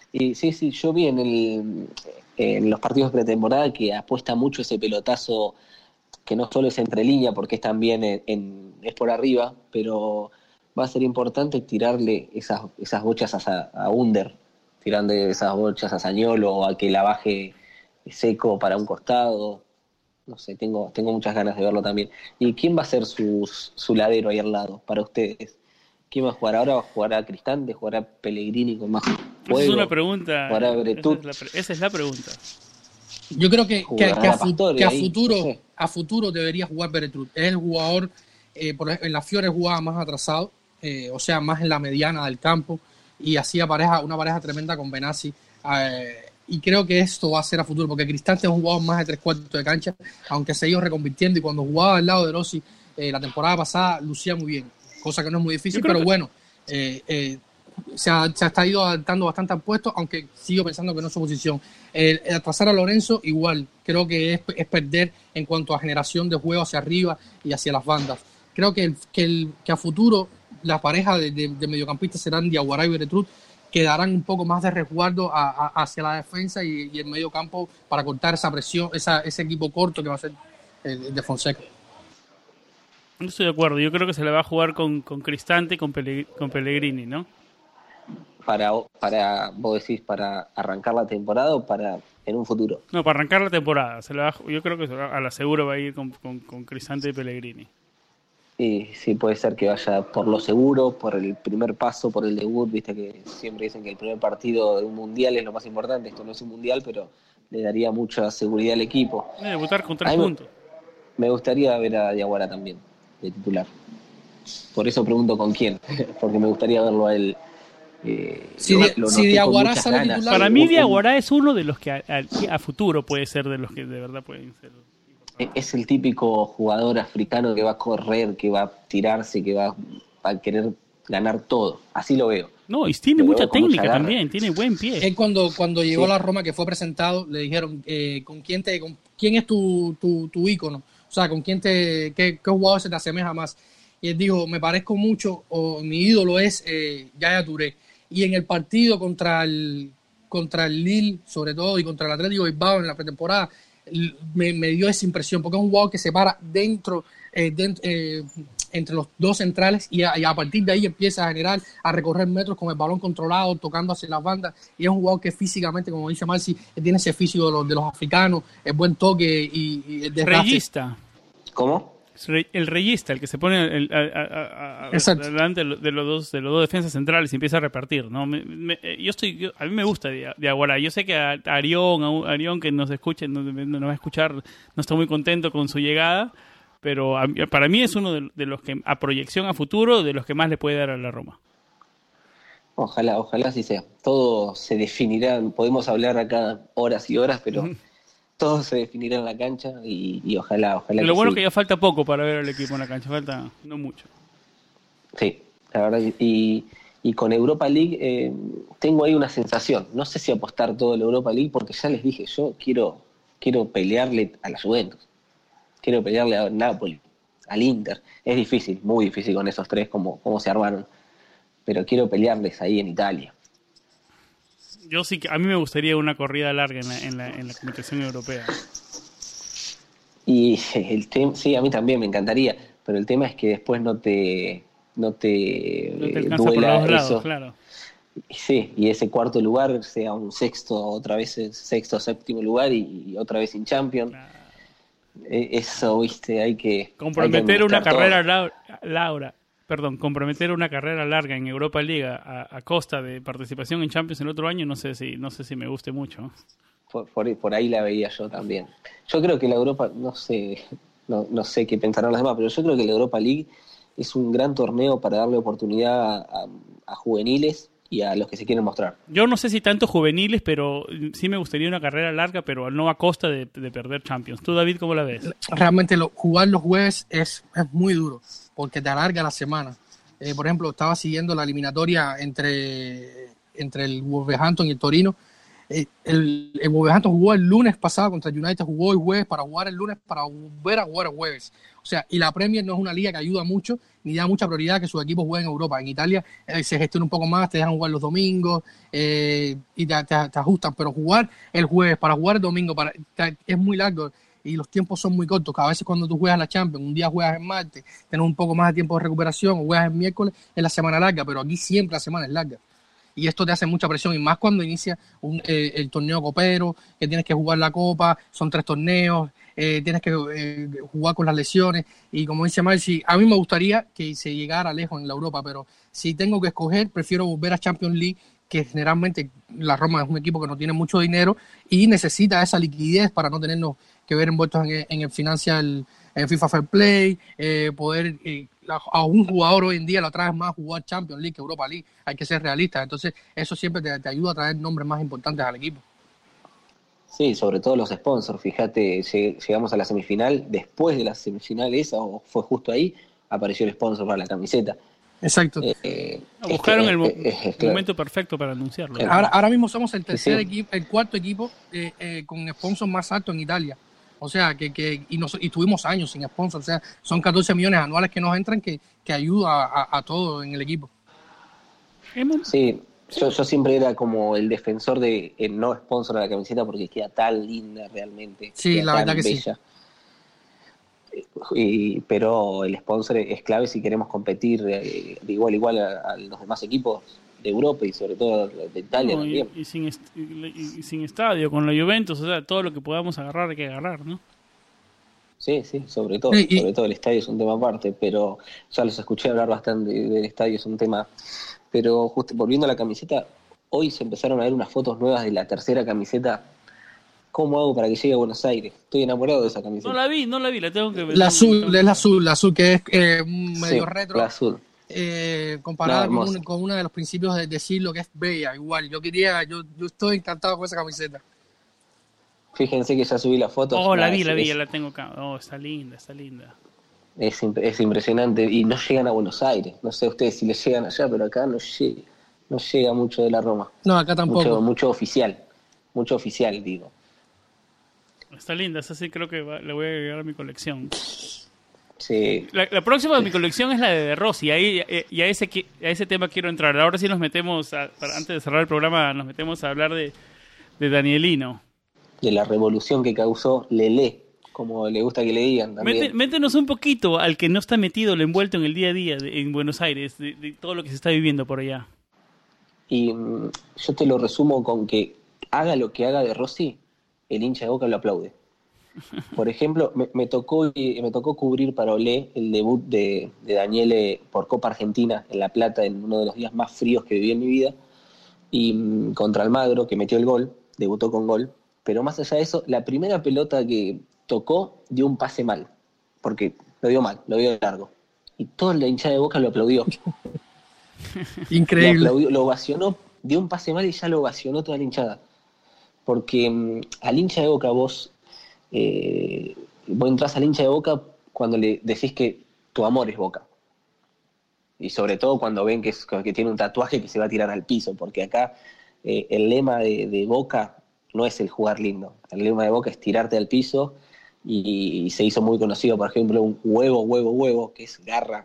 Y sí, yo vi en los partidos de pretemporada que apuesta mucho ese pelotazo, que no solo es entre línea, porque es también es por arriba, pero va a ser importante tirarle esas bochas a Under, tirando esas bochas a Zaniolo, o a que la baje seco para un costado. No sé, tengo muchas ganas de verlo también. ¿Y quién va a ser su ladero ahí al lado para ustedes? ¿Quién va a jugar ahora? ¿Va a jugar a Cristante? ¿Jugará Pellegrini con más juego? Esa es una pregunta. ¿Jugará Bretout? Esa es la pregunta. Yo creo que Pastore a ahí, futuro, no sé. a futuro debería jugar Beretrut. Es el jugador, en la Fiore jugaba más atrasado, o sea, más en la mediana del campo, y hacía una pareja tremenda con Benassi. Y creo que esto va a ser a futuro, porque Cristante es un jugador más de 3/4 de cancha, aunque se ha ido reconvirtiendo, y cuando jugaba al lado de Rossi la temporada pasada lucía muy bien, cosa que no es muy difícil, pero bueno, se ha ido adaptando bastante al puesto, aunque sigo pensando que no es su posición. El atrasar a Lorenzo, igual, creo que es perder en cuanto a generación de juego hacia arriba y hacia las bandas. Creo que a futuro la pareja de mediocampistas serán Diaguará y Beretrut, que darán un poco más de resguardo hacia la defensa y el medio campo para cortar esa presión, ese equipo corto que va a ser el de Fonseca. No estoy de acuerdo. Yo creo que se le va a jugar con Cristante y con Pellegrini, ¿no? Para vos decís, para arrancar la temporada o para en un futuro. No, para arrancar la temporada. Yo creo que a la segura va a ir con Cristante y Pellegrini. Y sí, puede ser que vaya por lo seguro, por el primer paso, por el debut. Viste que siempre dicen que el primer partido de un mundial es lo más importante. Esto no es un mundial, pero le daría mucha seguridad al equipo. Debutar con 3 puntos. Me gustaría ver a Diaguara también, de titular. Por eso pregunto con quién, porque me gustaría verlo a él. Si Diaguara sale titular, para mí Diaguara es uno de los que a futuro puede ser de los que de verdad pueden ser. Es el típico jugador africano que va a correr, que va a tirarse, que va a querer ganar todo. Así lo veo. No, y tiene mucha técnica también, tiene buen pie. Él cuando llegó a la Roma, que fue presentado, le dijeron, ¿quién es tu ícono? O sea, ¿qué jugador se te asemeja más? Y él dijo, me parezco mucho, o mi ídolo es Yaya Touré. Y en el partido contra el Lille, sobre todo, y contra el Atlético Bilbao en la pretemporada, me dio esa impresión, porque es un jugador que se para entre los dos centrales y a partir de ahí empieza a recorrer metros con el balón controlado, tocando hacia las bandas, y es un jugador que físicamente, como dice Marci, tiene ese físico de los africanos, el buen toque y el desgaste. Reyista. ¿Cómo? El reyista, el que se pone delante de los dos defensas centrales y empieza a repartir, ¿no? A mí me gusta Diaguará. Yo sé que a Arión que nos escuche, nos va a escuchar, no está muy contento con su llegada, pero para mí es uno de los que, a proyección a futuro, de los que más le puede dar a la Roma. Ojalá así sea. Todo se definirá, podemos hablar acá horas y horas, pero todo se definirá en la cancha y ojalá. Lo bueno es que ya falta poco para ver al equipo en la cancha, falta no mucho. Sí, la verdad, y con Europa League tengo ahí una sensación. No sé si apostar todo en la Europa League, porque ya les dije, yo quiero pelearle a la Juventus, quiero pelearle a Napoli, al Inter. Es difícil, muy difícil con esos tres como se armaron, pero quiero pelearles ahí en Italia. Yo sí que a mí me gustaría una corrida larga en la competición europea. Y sí, a mí también me encantaría, pero el tema es que después no te alcanza duela por los dos eso. lados, claro. Sí, y ese cuarto lugar sea un otra vez sexto, séptimo lugar y otra vez sin Champions. Claro. Eso, viste, hay que comprometer una carrera comprometer una carrera larga en Europa League a costa de participación en Champions el otro año, no sé si me guste mucho. Por ahí la veía yo también. Yo creo que la Europa, no sé qué pensarán los demás, pero yo creo que la Europa League es un gran torneo para darle oportunidad a juveniles y a los que se quieren mostrar. Yo no sé si tanto juveniles, pero sí me gustaría una carrera larga, pero no a costa de perder Champions. ¿Tú, David, cómo la ves? Realmente jugar los jueves es muy duro, porque te alarga la semana. Por ejemplo, estaba siguiendo la eliminatoria entre el Wolverhampton y el Torino, el Wolverhampton jugó el lunes pasado contra el United, jugó el jueves para jugar el lunes, para volver a jugar el jueves. O sea, y la Premier no es una liga que ayuda mucho, ni da mucha prioridad que sus equipos jueguen en Europa. En Italia se gestiona un poco más, te dejan jugar los domingos y te ajustan, pero jugar el jueves para jugar el domingo es muy largo y los tiempos son muy cortos. A veces cuando tú juegas la Champions, un día juegas en martes, tienes un poco más de tiempo de recuperación, o juegas el miércoles, es la semana larga, pero aquí siempre la semana es larga. Y esto te hace mucha presión, y más cuando inicia el torneo copero, que tienes que jugar la copa, son 3 torneos, tienes que jugar con las lesiones, y como dice Marci, a mí me gustaría que se llegara lejos en la Europa, pero si tengo que escoger, prefiero volver a Champions League, que generalmente la Roma es un equipo que no tiene mucho dinero y necesita esa liquidez para no tenernos que ver envueltos en el financial, en FIFA Fair Play, poder a un jugador hoy en día lo atrae más jugar Champions League que Europa League, hay que ser realistas, entonces eso siempre te ayuda a traer nombres más importantes al equipo. Sí, sobre todo los sponsors, fíjate, llegamos a la semifinal, después de la semifinal esa, o fue justo ahí, apareció el sponsor para la camiseta. Exacto. Buscaron el momento perfecto para anunciarlo. Ahora mismo somos el tercer equipo, el cuarto equipo con sponsor más alto en Italia. O sea, y tuvimos años sin sponsor. O sea, son 14 millones anuales que nos entran que ayuda a todo en el equipo. Sí, yo siempre era como el defensor de no sponsor a la camiseta porque queda tan linda realmente. Sí, la verdad que bella. Sí. Pero el sponsor es clave si queremos competir de igual a los demás equipos de Europa y sobre todo de Italia también. Y sin estadio, con la Juventus, o sea, todo lo que podamos agarrar hay que agarrar, ¿no? Sí, sobre todo el estadio es un tema aparte, pero ya los escuché hablar bastante del estadio, es un tema. Pero justo volviendo a la camiseta, hoy se empezaron a ver unas fotos nuevas de la tercera camiseta. ¿Cómo hago para que llegue a Buenos Aires? Estoy enamorado de esa camiseta. No la vi, la tengo que ver. La azul que es medio retro. La azul. Comparada con uno de los principios de siglo, que es bella, igual. Yo estoy encantado con esa camiseta. Fíjense que ya subí la foto. La vi, ya la tengo acá. Está linda. Es impresionante y no llegan a Buenos Aires. No sé ustedes si les llegan allá, pero acá no llega mucho de la Roma. No, acá tampoco. Mucho oficial, digo. Está linda, esa sí creo que le voy a agregar a mi colección. Sí. La próxima de mi colección es la de Rossi, y a ese tema quiero entrar. Ahora sí nos metemos, antes de cerrar el programa, nos metemos a hablar de Danielino. De la revolución que causó Lelé, como le gusta que le digan también. Métenos un poquito al que no está metido, lo envuelto en el día a día en Buenos Aires, de todo lo que se está viviendo por allá. Y yo te lo resumo con que haga lo que haga de Rossi, el hincha de Boca lo aplaude. Por ejemplo, me tocó cubrir para Olé el debut de Daniele por Copa Argentina en La Plata, en uno de los días más fríos que viví en mi vida, y contra Almagro, que metió el gol, debutó con gol, pero más allá de eso, la primera pelota que tocó dio un pase mal, porque lo dio mal, lo dio de largo, y toda la hinchada de Boca lo aplaudió. Increíble. Lo ovacionó, dio un pase mal y ya lo ovacionó toda la hinchada. Porque al hincha de Boca vos entras al hincha de Boca cuando le decís que tu amor es Boca. Y sobre todo cuando ven que tiene un tatuaje que se va a tirar al piso, porque acá el lema de Boca no es el jugar lindo. El lema de Boca es tirarte al piso y se hizo muy conocido, por ejemplo, un huevo, que es garra,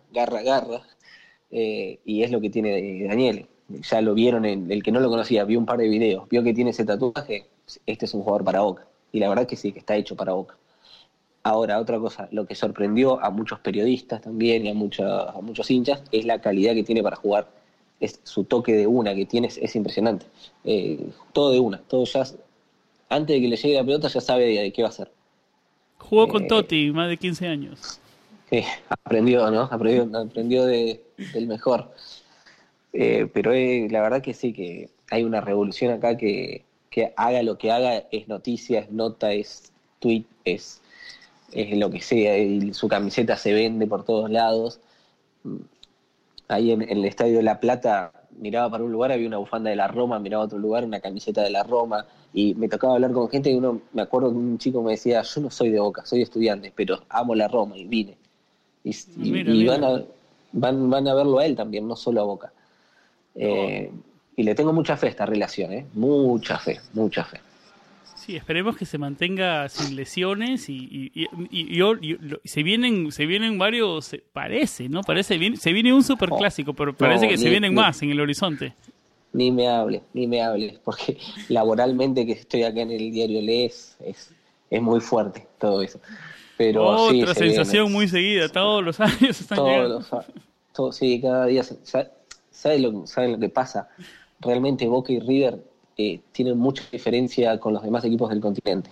y es lo que tiene Daniel. Ya lo vieron, el que no lo conocía, vio un par de videos, vio que tiene ese tatuaje, este es un jugador para Boca. Y la verdad que sí, que está hecho para Boca. Ahora, otra cosa, lo que sorprendió a muchos periodistas también y a muchos hinchas es la calidad que tiene para jugar. Es su toque de una que tiene, es impresionante. Todo de una, todo ya, antes de que le llegue la pelota ya sabe de qué va a hacer. Jugó con Totti más de 15 años. Aprendió, ¿no? Aprendió del mejor. Pero la verdad que sí, que hay una revolución acá que haga lo que haga, es noticia, es nota, es tweet, es lo que sea, y su camiseta se vende por todos lados. Ahí en el Estadio de La Plata miraba para un lugar, había una bufanda de la Roma, miraba a otro lugar, una camiseta de la Roma, y me tocaba hablar con gente, y me acuerdo que un chico me decía, yo no soy de Boca, soy estudiante, pero amo la Roma, y vine. Y mira. van a verlo a él también, no solo a Boca. Y le tengo mucha fe a esta relación, mucha fe, mucha fe. Sí, esperemos que se mantenga sin lesiones y se vienen varios, parece, ¿no? Se viene un superclásico, pero parece que se vienen más en el horizonte. Ni me hables, porque laboralmente que estoy acá en el diario es muy fuerte todo eso. Pero otra sí, sensación muy seguida, todos los años están llegando. Sí, cada día. ¿Saben lo que pasa? Realmente Boca y River tienen mucha diferencia con los demás equipos del continente.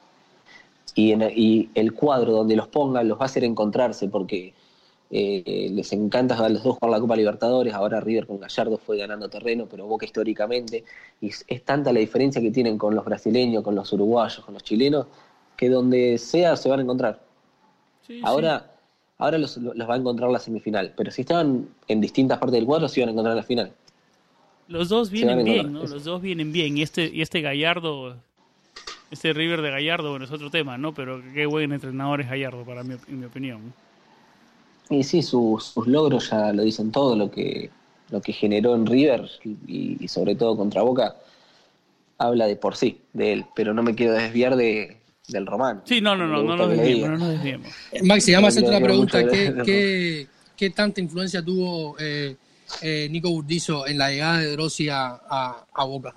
Y el cuadro donde los pongan los va a hacer encontrarse, porque les encanta a los dos jugar la Copa Libertadores. Ahora River con Gallardo fue ganando terreno, pero Boca históricamente. Y es tanta la diferencia que tienen con los brasileños, con los uruguayos, con los chilenos, que donde sea se van a encontrar. Sí, ahora los va a encontrar la semifinal, pero si estaban en distintas partes del cuadro, se iban a encontrar en la final. Los dos vienen bien, ¿no? Los dos vienen bien. Y este Gallardo, este River de Gallardo, bueno, es otro tema, ¿no? Pero qué buen entrenador es Gallardo, en mi opinión. Y sí, sus logros ya lo dicen todo, lo que generó en River y sobre todo contra Boca, habla de por sí, de él. Pero no me quiero desviar del Román. Sí, no nos desviemos. Maxi, vamos a hacerte una pregunta. ¿Qué tanta influencia tuvo Nico Burdizo en la llegada de Rossi a Boca?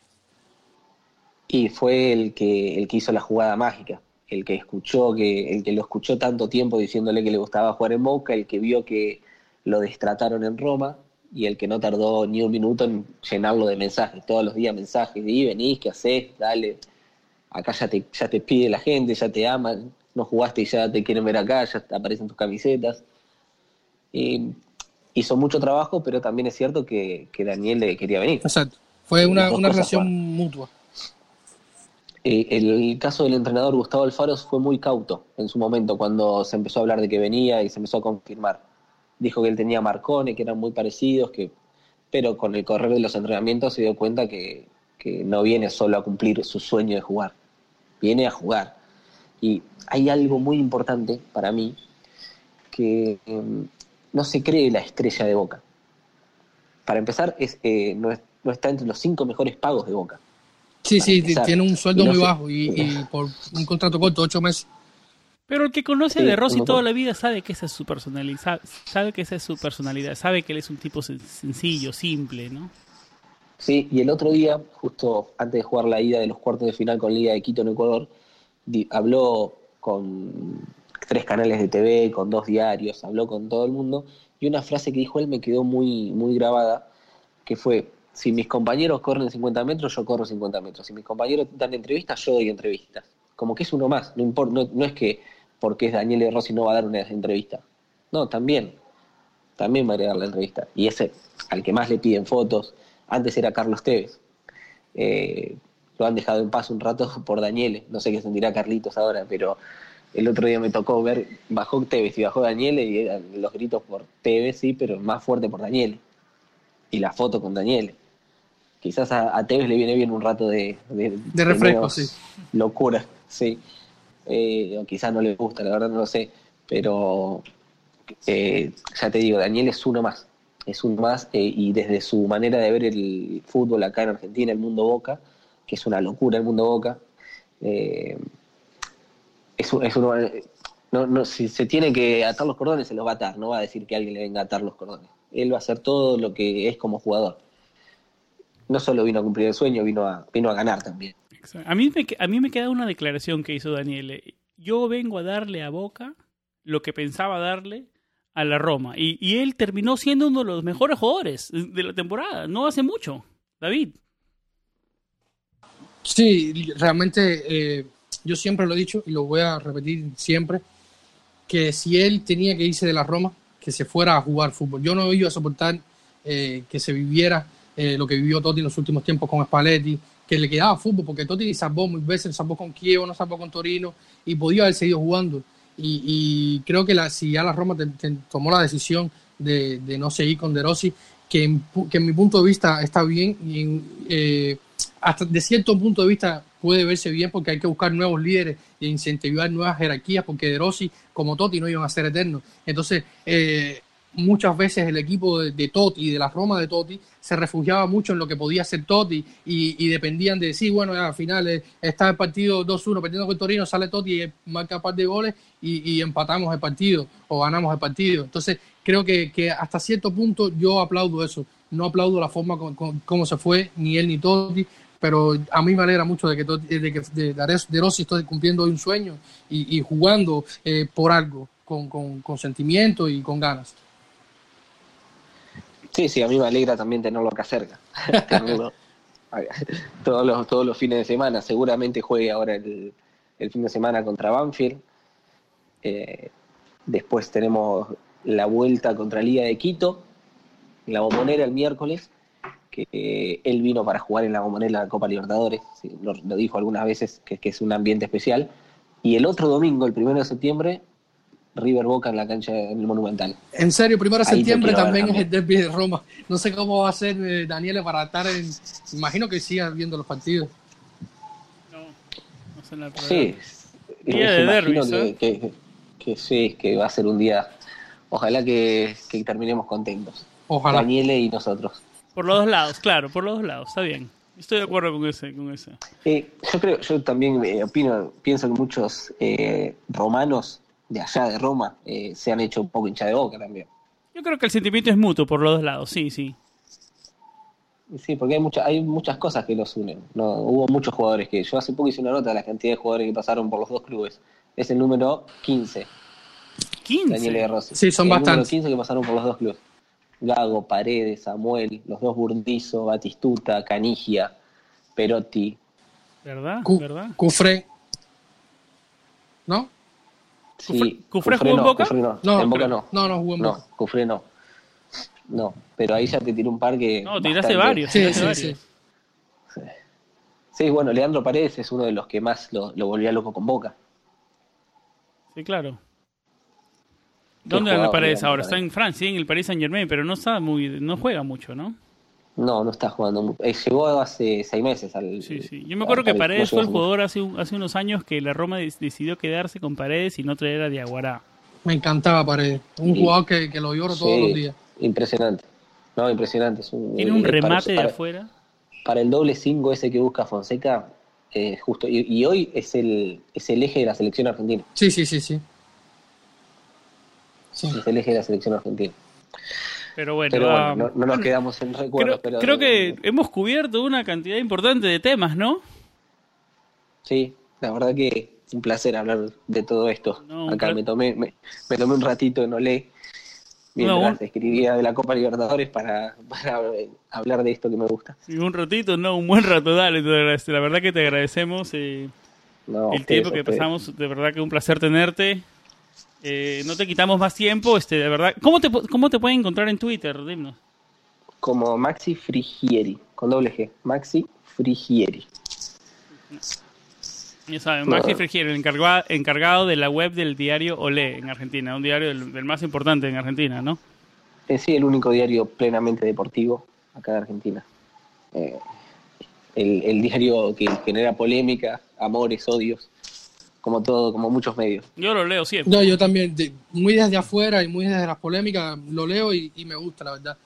Y fue el que hizo la jugada mágica, el que lo escuchó tanto tiempo diciéndole que le gustaba jugar en Boca, el que vio que lo destrataron en Roma y el que no tardó ni un minuto en llenarlo de mensajes, todos los días mensajes, y venís, ¿qué hacés? Dale, acá ya te pide la gente, ya te aman, no jugaste y ya te quieren ver acá, ya te aparecen tus camisetas. Hizo mucho trabajo, pero también es cierto que Daniel le quería venir. Exacto, fue una relación mutua. El caso del entrenador Gustavo Alfaro fue muy cauto en su momento cuando se empezó a hablar de que venía y se empezó a confirmar. Dijo que él tenía Marcone, que eran muy parecidos, pero con el correr de los entrenamientos se dio cuenta que no viene solo a cumplir su sueño de jugar, viene a jugar. Y hay algo muy importante para mí, que no se cree la estrella de Boca. Para empezar, no está entre los 5 mejores pagos de Boca. Sí, tiene un sueldo muy bajo y por un contrato corto, 8 meses. Pero el que conoce de Rossi toda la vida sabe que esa es su personalidad, sabe que él es un tipo sencillo, simple, ¿no? Sí, y el otro día, justo antes de jugar la ida de los cuartos de final con Liga de Quito en Ecuador, habló con 3 canales de TV, con 2 diarios, habló con todo el mundo, y una frase que dijo él me quedó muy, muy grabada, que fue: si mis compañeros corren 50 metros, yo corro 50 metros. Si mis compañeros dan entrevistas, yo doy entrevistas. Como que es uno más. No importa, no es que porque es Daniel de Rossi no va a dar una entrevista. No, también va a dar la entrevista. Y ese, al que más le piden fotos, antes era Carlos Tevez. Lo han dejado en paz un rato por Daniele. No sé qué sentirá Carlitos ahora, pero el otro día me tocó ver, bajó Tevez y bajó Daniele, y eran los gritos por Tevez, sí, pero más fuerte por Daniele. Y la foto con Daniele. Quizás a Tevez le viene bien un rato de refresco, sí. Locura, sí. O quizás no le gusta, la verdad no lo sé. Pero ya te digo, Daniel es uno más. Y desde su manera de ver el fútbol acá en Argentina, el mundo Boca, que es una locura el mundo Boca, si se tiene que atar los cordones, se los va a atar. No va a decir que alguien le venga a atar los cordones. Él va a hacer todo lo que es como jugador. No solo vino a cumplir el sueño, vino a ganar también. A mí me queda una declaración que hizo Daniel. Yo vengo a darle a Boca lo que pensaba darle a la Roma. Y él terminó siendo uno de los mejores jugadores de la temporada. No hace mucho, David. Sí, realmente yo siempre lo he dicho y lo voy a repetir siempre, que si él tenía que irse de la Roma, que se fuera a jugar fútbol. Yo no iba a soportar que se viviera lo que vivió Totti en los últimos tiempos con Spalletti, que le quedaba fútbol, porque Totti salvó muchas veces, salvó con Chievo, no salvó con Torino, y podía haber seguido jugando. Y creo que si ya la Roma tomó la decisión de no seguir con De Rossi, que en mi punto de vista está bien, y hasta de cierto punto de vista puede verse bien, porque hay que buscar nuevos líderes e incentivar nuevas jerarquías, porque De Rossi como Totti no iban a ser eternos. Entonces muchas veces el equipo de Totti, de la Roma de Totti, se refugiaba mucho en lo que podía hacer Totti y dependían de decir, bueno, ya, al final está el partido 2-1 perdiendo con Torino, sale Totti y marca un par de goles y empatamos el partido o ganamos el partido. Entonces creo que hasta cierto punto yo aplaudo eso, no aplaudo la forma como se fue ni él ni Totti, pero a mí me alegra mucho de que De Rossi esté cumpliendo hoy un sueño y jugando por algo, con sentimiento y con ganas. Sí, a mí me alegra también tenerlo acá cerca. Tenerlo todos los fines de semana. Seguramente juegue ahora el fin de semana contra Banfield. Después tenemos la vuelta contra Liga de Quito, la Bombonera el miércoles, que él vino para jugar en la Bombonera la Copa Libertadores. Sí, lo dijo algunas veces, que es un ambiente especial. Y el otro domingo, el 1 de septiembre, River Boca en la cancha en el Monumental. En serio, 1 de septiembre también es también el derbi de Roma. No sé cómo va a ser Daniele para estar en... Imagino que siga viendo los partidos. No sé en el programa. Sí, Día de derbis, que sí, que va a ser un día. Ojalá que terminemos contentos. Ojalá. Daniele y nosotros. Por los dos lados, claro, por los dos lados, está bien. Estoy de acuerdo con ese. Yo también pienso que muchos romanos de allá de Roma se han hecho un poco hincha de Boca también. Yo creo que el sentimiento es mutuo por los dos lados, sí. Sí, porque hay muchas cosas que los unen. No, hubo muchos jugadores que... Yo hace poco hice una nota de la cantidad de jugadores que pasaron por los dos clubes. Es el número 15. 15. Daniele De Rossi. Sí, son bastantes. El número 15 que pasaron por los dos clubes. Gago, Paredes, Samuel, los dos Burdizo, Batistuta, Canigia, Perotti. ¿Verdad? Cufré. ¿No? Sí, ¿Cufré jugó en Boca? Cufré no. No, En Boca no. No jugó en Boca. No, Cufré no. No, pero ahí ya te tiré un par que... No, tiraste varios. Sí. Sí, bueno, Leandro Paredes es uno de los que más lo volvía loco con Boca. Sí, claro. ¿Dónde anda Paredes ahora? Está en Francia, en el Paris Saint-Germain, pero no juega mucho, ¿no? No está jugando mucho. Llegó hace 6 meses al... Sí. Yo me acuerdo que Paredes fue el jugador hace unos años que la Roma decidió quedarse con Paredes y no traer a Diaguará. Me encantaba Paredes. Un jugador que lo lloro todos los días. Impresionante. No, impresionante. Tiene un remate de afuera. Para el doble 5 ese que busca Fonseca, justo. Y hoy es el eje de la selección argentina. Sí. Es el eje de la selección argentina. Pero bueno, no nos quedamos en recuerdos. Creo que hemos cubierto una cantidad importante de temas, ¿no? Sí, la verdad que un placer hablar de todo esto. Acá me tomé un ratito en Olé mientras escribía de la Copa Libertadores para hablar de esto que me gusta. Y un ratito, no, un buen rato, dale, la verdad que te agradecemos el tiempo que pasamos, de verdad que un placer tenerte. No te quitamos más tiempo, de verdad. ¿Cómo te pueden encontrar en Twitter? Dinos. Como Maxi Frigieri, con doble G. Maxi Frigieri. Ya saben, Maxi Frigieri, el encargado de la web del diario Olé en Argentina, un diario del más importante en Argentina, ¿no? Sí, el único diario plenamente deportivo acá de Argentina. El diario que genera polémica, amores, odios, como muchos medios. Yo lo leo siempre. No, yo también, muy desde afuera y muy desde las polémicas, lo leo y me gusta, la verdad.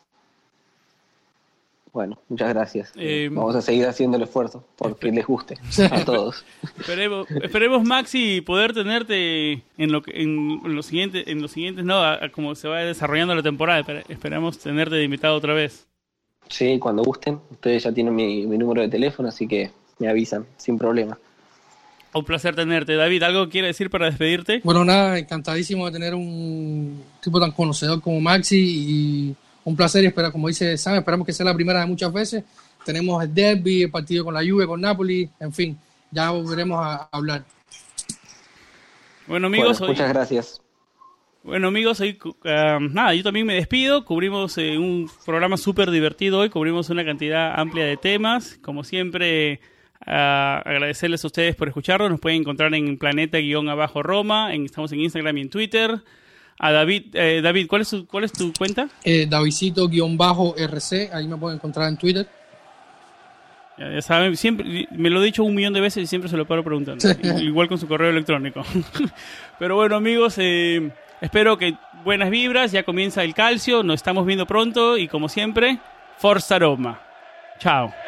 Bueno, muchas gracias. Vamos a seguir haciendo el esfuerzo porque les guste a todos. Esperemos, Maxi, poder tenerte en los siguientes, ¿no? Como se va desarrollando la temporada. Esperamos tenerte de invitado otra vez. Sí, cuando gusten. Ustedes ya tienen mi número de teléfono, así que me avisan, sin problema. Un placer tenerte. David, ¿algo quiere decir para despedirte? Bueno, nada, encantadísimo de tener un tipo tan conocedor como Maxi y un placer y como dice Sam, esperamos que sea la primera de muchas veces. Tenemos el derbi, el partido con la Juve, con Napoli, en fin, ya volveremos a hablar. Bueno, amigos, muchas gracias. Bueno, amigos, hoy yo también me despido. Cubrimos un programa súper divertido hoy, cubrimos una cantidad amplia de temas. Como siempre, agradecerles a ustedes por escucharnos. Nos pueden encontrar en Planeta_Roma, estamos en Instagram y en Twitter. A David, ¿cuál es tu cuenta? Davidcito_RC, ahí me pueden encontrar en Twitter. Ya saben, siempre me lo he dicho 1.000.000 de veces y siempre se lo paro preguntando. Igual con su correo electrónico. Pero bueno, amigos, Espero que buenas vibras, ya comienza el calcio, nos estamos viendo pronto y como siempre, Forza Roma. Chao.